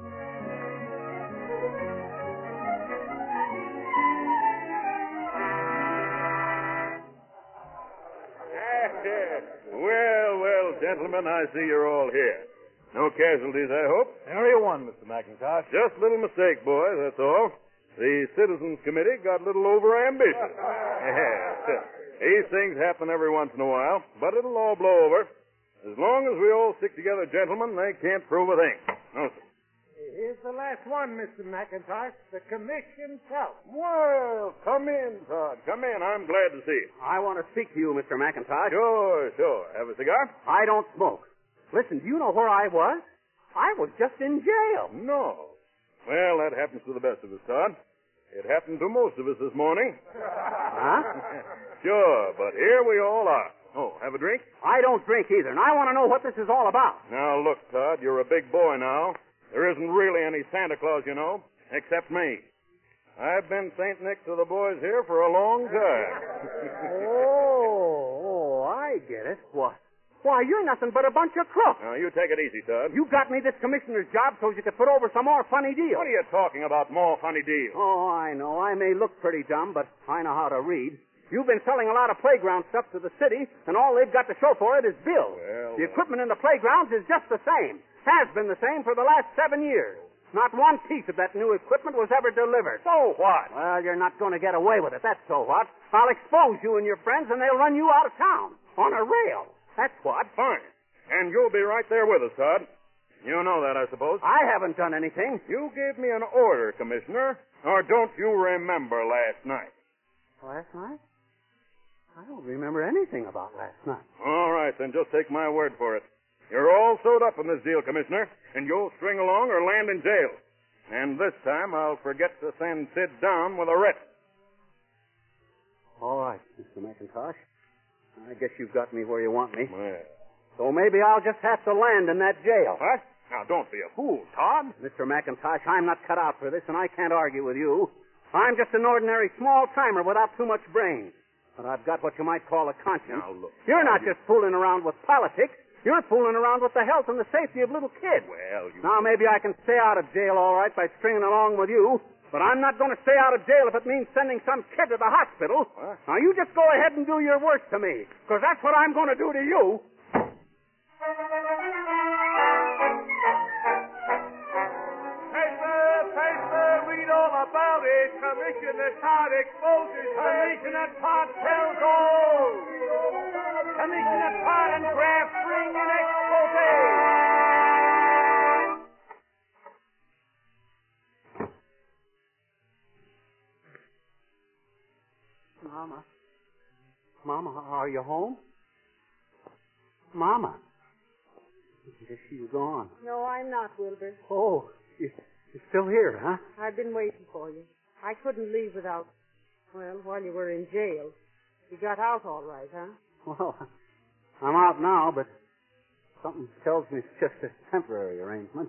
Well, gentlemen, I see you're all here. No casualties, I hope? Area 1, Mr. McIntosh. Just a little mistake, boys, that's all. The Citizens Committee got a little overambitious. Yes. These things happen every once in a while, but it'll all blow over. As long as we all stick together, gentlemen, they can't prove a thing. No, sir. Here's the last one, Mr. McIntosh. The commission himself. Well, come in, Todd. Come in. I'm glad to see you. I want to speak to you, Mr. McIntosh. Sure. Have a cigar? I don't smoke. Listen, do you know where I was? I was just in jail. No. Well, that happens to the best of us, Todd. It happened to most of us this morning. Huh? Sure, but here we all are. Oh, have a drink? I don't drink either, and I want to know what this is all about. Now, look, Todd, you're a big boy now. There isn't really any Santa Claus, you know, except me. I've been St. Nick to the boys here for a long time. I get it. What? Why, you're nothing but a bunch of crooks. Now, you take it easy, Todd. You got me this commissioner's job so you could put over some more funny deals. What are you talking about, more funny deals? Oh, I know. I may look pretty dumb, but I know how to read. You've been selling a lot of playground stuff to the city, and all they've got to show for it is bills. Well, the equipment in the playgrounds is just the same. Has been the same for the last 7 years. Not one piece of that new equipment was ever delivered. So what? Well, you're not going to get away with it. That's so what. I'll expose you and your friends, and they'll run you out of town. On a rail. That's what. Fine. And you'll be right there with us, Todd. You know that, I suppose. I haven't done anything. You gave me an order, Commissioner. Or don't you remember last night? Last night? I don't remember anything about last night. All right, then just take my word for it. You're all sewed up in this deal, Commissioner, and you'll string along or land in jail. And this time I'll forget to send Sid down with a writ. All right, Mr. McIntosh. I guess you've got me where you want me. Well. So maybe I'll just have to land in that jail. What? Now, don't be a fool, Todd. Mr. McIntosh, I'm not cut out for this, and I can't argue with you. I'm just an ordinary small-timer without too much brains. But I've got what you might call a conscience. Now, look. You're not just fooling around with politics. You're fooling around with the health and the safety of little kids. Well, you... Now, maybe I can stay out of jail all right by stringing along with you, but I'm not going to stay out of jail if it means sending some kid to the hospital. What? Now, you just go ahead and do your worst to me, because that's what I'm going to do to you. Paper, read all about it. Commissioner Todd exposes. Commissioner Todd tells all. Commissioner Todd and Graff bring an expose. Mama, are you home? Mama. Guess she's gone. No, I'm not, Wilbur. Oh, you're still here, huh? I've been waiting for you. I couldn't leave without, while you were in jail. You got out all right, huh? Well, I'm out now, but something tells me it's just a temporary arrangement.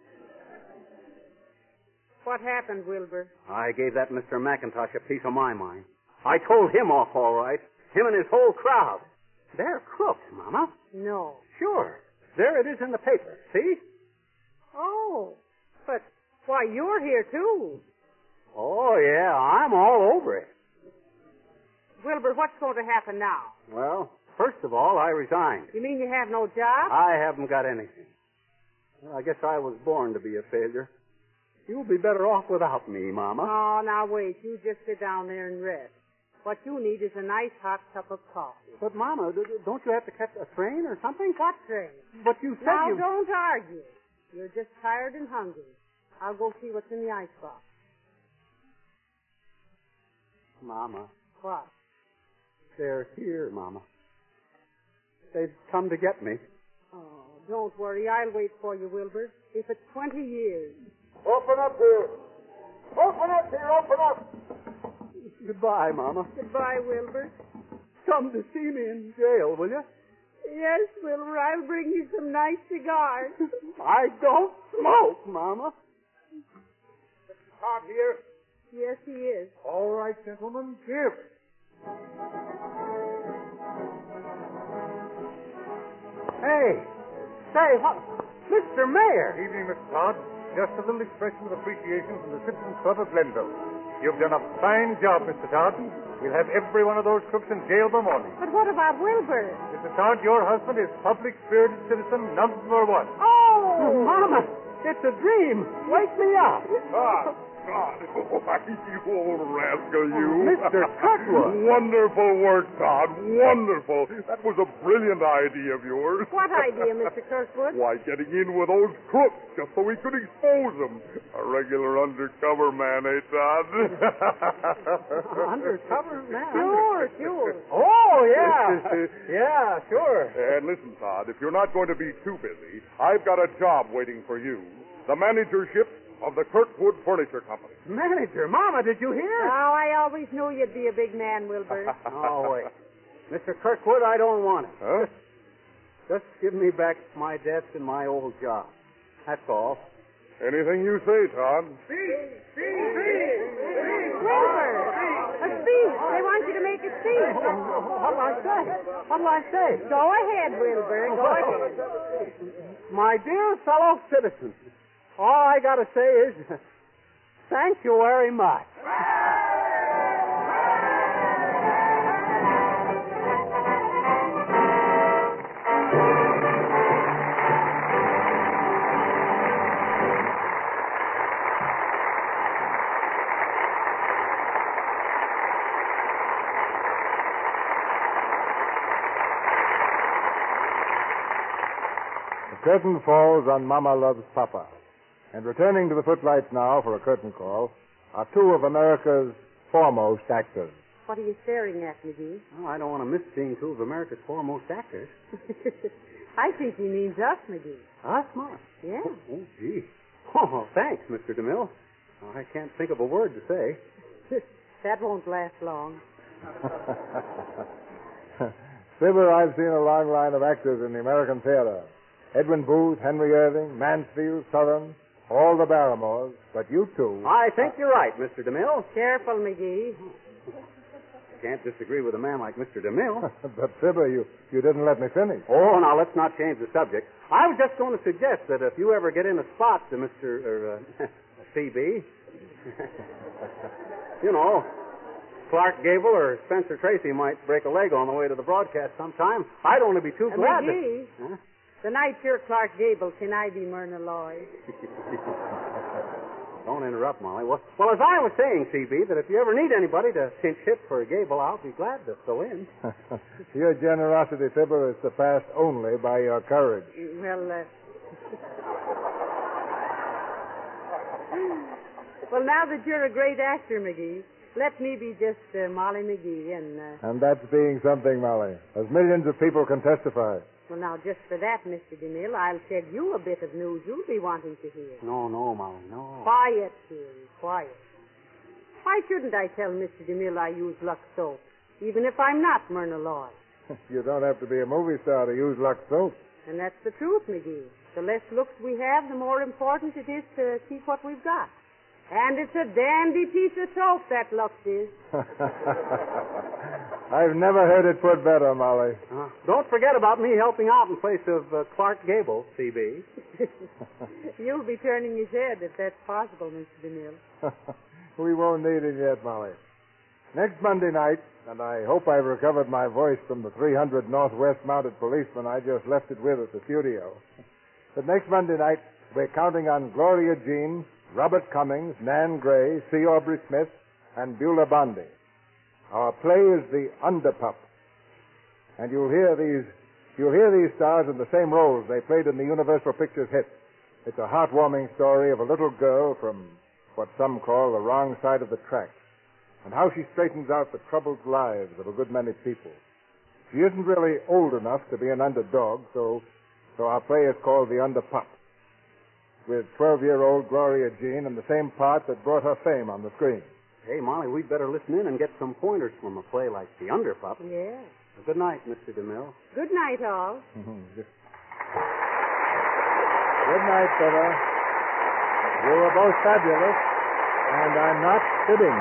What happened, Wilbur? I gave that Mr. McIntosh a piece of my mind. I told him off all right. Him and his whole crowd. They're crooks, Mama. No. Sure. There it is in the paper. See? Oh, but why, you're here, too. Oh, yeah, I'm all over it. Wilbur, what's going to happen now? Well, first of all, I resigned. You mean you have no job? I haven't got anything. Well, I guess I was born to be a failure. You'll be better off without me, Mama. Oh, now wait. You just sit down there and rest. What you need is a nice hot cup of coffee. But, Mama, don't you have to catch a train or something? What train? But you said now, you... don't argue. You're just tired and hungry. I'll go see what's in the icebox. Mama, What? they're here, Mama. They've come to get me. Oh, don't worry. I'll wait for you, Wilbur. If it's 20 years. Open up here. Open up here. Open up. Goodbye, Mama. Goodbye, Wilbur. Come to see me in jail, will you? Yes, Wilbur. I'll bring you some nice cigars. I don't smoke, Mama. Todd here. Yes, he is. All right, gentlemen, give. Hey, say, what? Mr. Mayor. Evening, Mr. Todd. Just a little expression of appreciation from the Citizens Club of Glenville. You've done a fine job, Mr. Todd. We'll have every one of those crooks in jail by morning. But what about Wilbur? Mr. Todd, your husband is public-spirited citizen number one. Oh, Mama, it's a dream. Wake me up. God. Why, you old rascal, you. Mr. Kirkwood. Wonderful work, Todd. Wonderful. That was a brilliant idea of yours. What idea, Mr. Kirkwood? Why, getting in with those crooks just so we could expose them. A regular undercover man, eh, Todd? Undercover man? Sure. Oh, yeah. Yeah, sure. And listen, Todd, if you're not going to be too busy, I've got a job waiting for you. The managership of the Kirkwood Furniture Company. Manager, Mama, did you hear? Oh, I always knew you'd be a big man, Wilbur. Oh, wait. Mr. Kirkwood, I don't want it. Huh? Just give me back my desk and my old job. That's all. Anything you say, Todd. Wilbur, a speech. They want you to make a speech. What'll I say? Go ahead, Wilbur. Go ahead. My dear fellow citizens, all I got to say is thank you very much. The curtain falls on Mama Loves Papa. And returning to the footlights now for a curtain call are two of America's foremost actors. What are you staring at, McGee? Well, I don't want to miss seeing two of America's foremost actors. I think he means us, McGee. Us, Mama? Yeah. Oh, gee. Oh, thanks, Mr. DeMille. Oh, I can't think of a word to say. That won't last long. Fibber, I've seen a long line of actors in the American theater. Edwin Booth, Henry Irving, Mansfield, Southern, all the Barrymores, but you two. I think you're right, Mr. DeMille. Careful, McGee. Can't disagree with a man like Mr. DeMille. But, Fibber, you didn't let me finish. Oh, now, let's not change the subject. I was just going to suggest that if you ever get in a spot to Mr. C.B., you know, Clark Gable or Spencer Tracy might break a leg on the way to the broadcast sometime. I'd only be too glad McGee, Huh? the night you're Clark Gable, can I be Myrna Lloyd? Don't interrupt, Molly. Well, as I was saying, C.B., that if you ever need anybody to pinch hit for Gable, I'll be glad to fill in. Your generosity, Fibber, is surpassed only by your courage. Well, now that you're a great actor, McGee, let me be just Molly McGee And that's being something, Molly, as millions of people can testify. Well, now, just for that, Mr. DeMille, I'll tell you a bit of news you'll be wanting to hear. No, Molly, no. Quiet, dearie, quiet. Why shouldn't I tell Mr. DeMille I use Lux soap, even if I'm not Myrna Lloyd? You don't have to be a movie star to use Lux soap. And that's the truth, McGee. The less looks we have, the more important it is to keep what we've got. And it's a dandy piece of soap, that Lux is. I've never heard it put better, Molly. Don't forget about me helping out in place of Clark Gable, C.B. You'll be turning his head if that's possible, Mr. DeMille. We won't need him yet, Molly. Next Monday night, and I hope I've recovered my voice from the 300 Northwest mounted policemen I just left it with at the studio. But next Monday night, we're counting on Gloria Jean, Robert Cummings, Nan Gray, C. Aubrey Smith, and Beulah Bondi. Our play is The Underpup. And you'll hear these stars in the same roles they played in the Universal Pictures hit. It's a heartwarming story of a little girl from what some call the wrong side of the tracks. and how she straightens out the troubled lives of a good many people. She isn't really old enough to be an underdog, so our play is called The Underpup, with 12-year-old Gloria Jean in the same part that brought her fame on the screen. Hey, Molly, we'd better listen in and get some pointers from a play like The Underpup. Yeah. Good night, Mr. DeMille. Good night, all. Good night, Fibber. You were both fabulous, and I'm not kidding.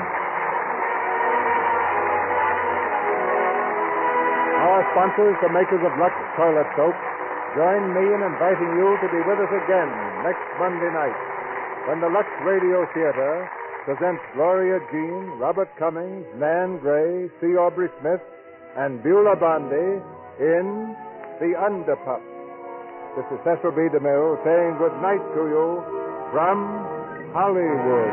Our sponsors, the makers of Lux Toilet Soap, join me in inviting you to be with us again next Monday night when the Lux Radio Theater presents Gloria Jean, Robert Cummings, Nan Gray, C. Aubrey Smith, and Beulah Bondi in The Underpup. This is Cecil B. DeMille saying good night to you from Hollywood.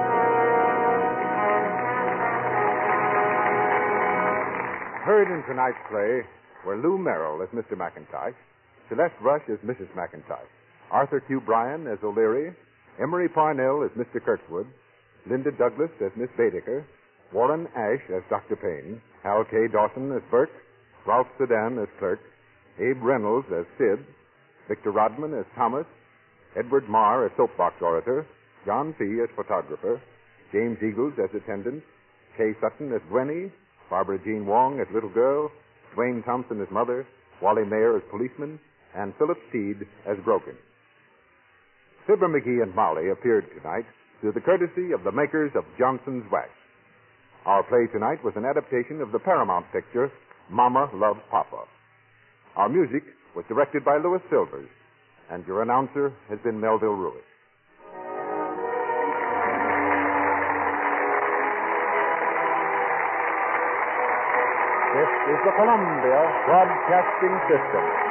Heard in tonight's play were Lou Merrill as Mr. McIntosh, Celeste Rush as Mrs. McIntosh, Arthur Q. Bryan as O'Leary, Emery Parnell as Mr. Kirkwood, Linda Douglas as Miss Baedeker, Warren Ash as Dr. Payne, Hal K. Dawson as Burke, Ralph Sedan as Clerk, Abe Reynolds as Sid, Victor Rodman as Thomas, Edward Marr as Soapbox Orator, John P. as Photographer, James Eagles as Attendant, Kay Sutton as Gwenny, Barbara Jean Wong as Little Girl, Dwayne Thompson as Mother, Wally Mayer as Policeman, and Philip Steed as Broken. Fibber McGee and Molly appeared tonight through the courtesy of the makers of Johnson's Wax. Our play tonight was an adaptation of the Paramount picture, Mama Loves Papa. Our music was directed by Louis Silvers, and your announcer has been Melville Ruick. This is the Columbia Broadcasting System.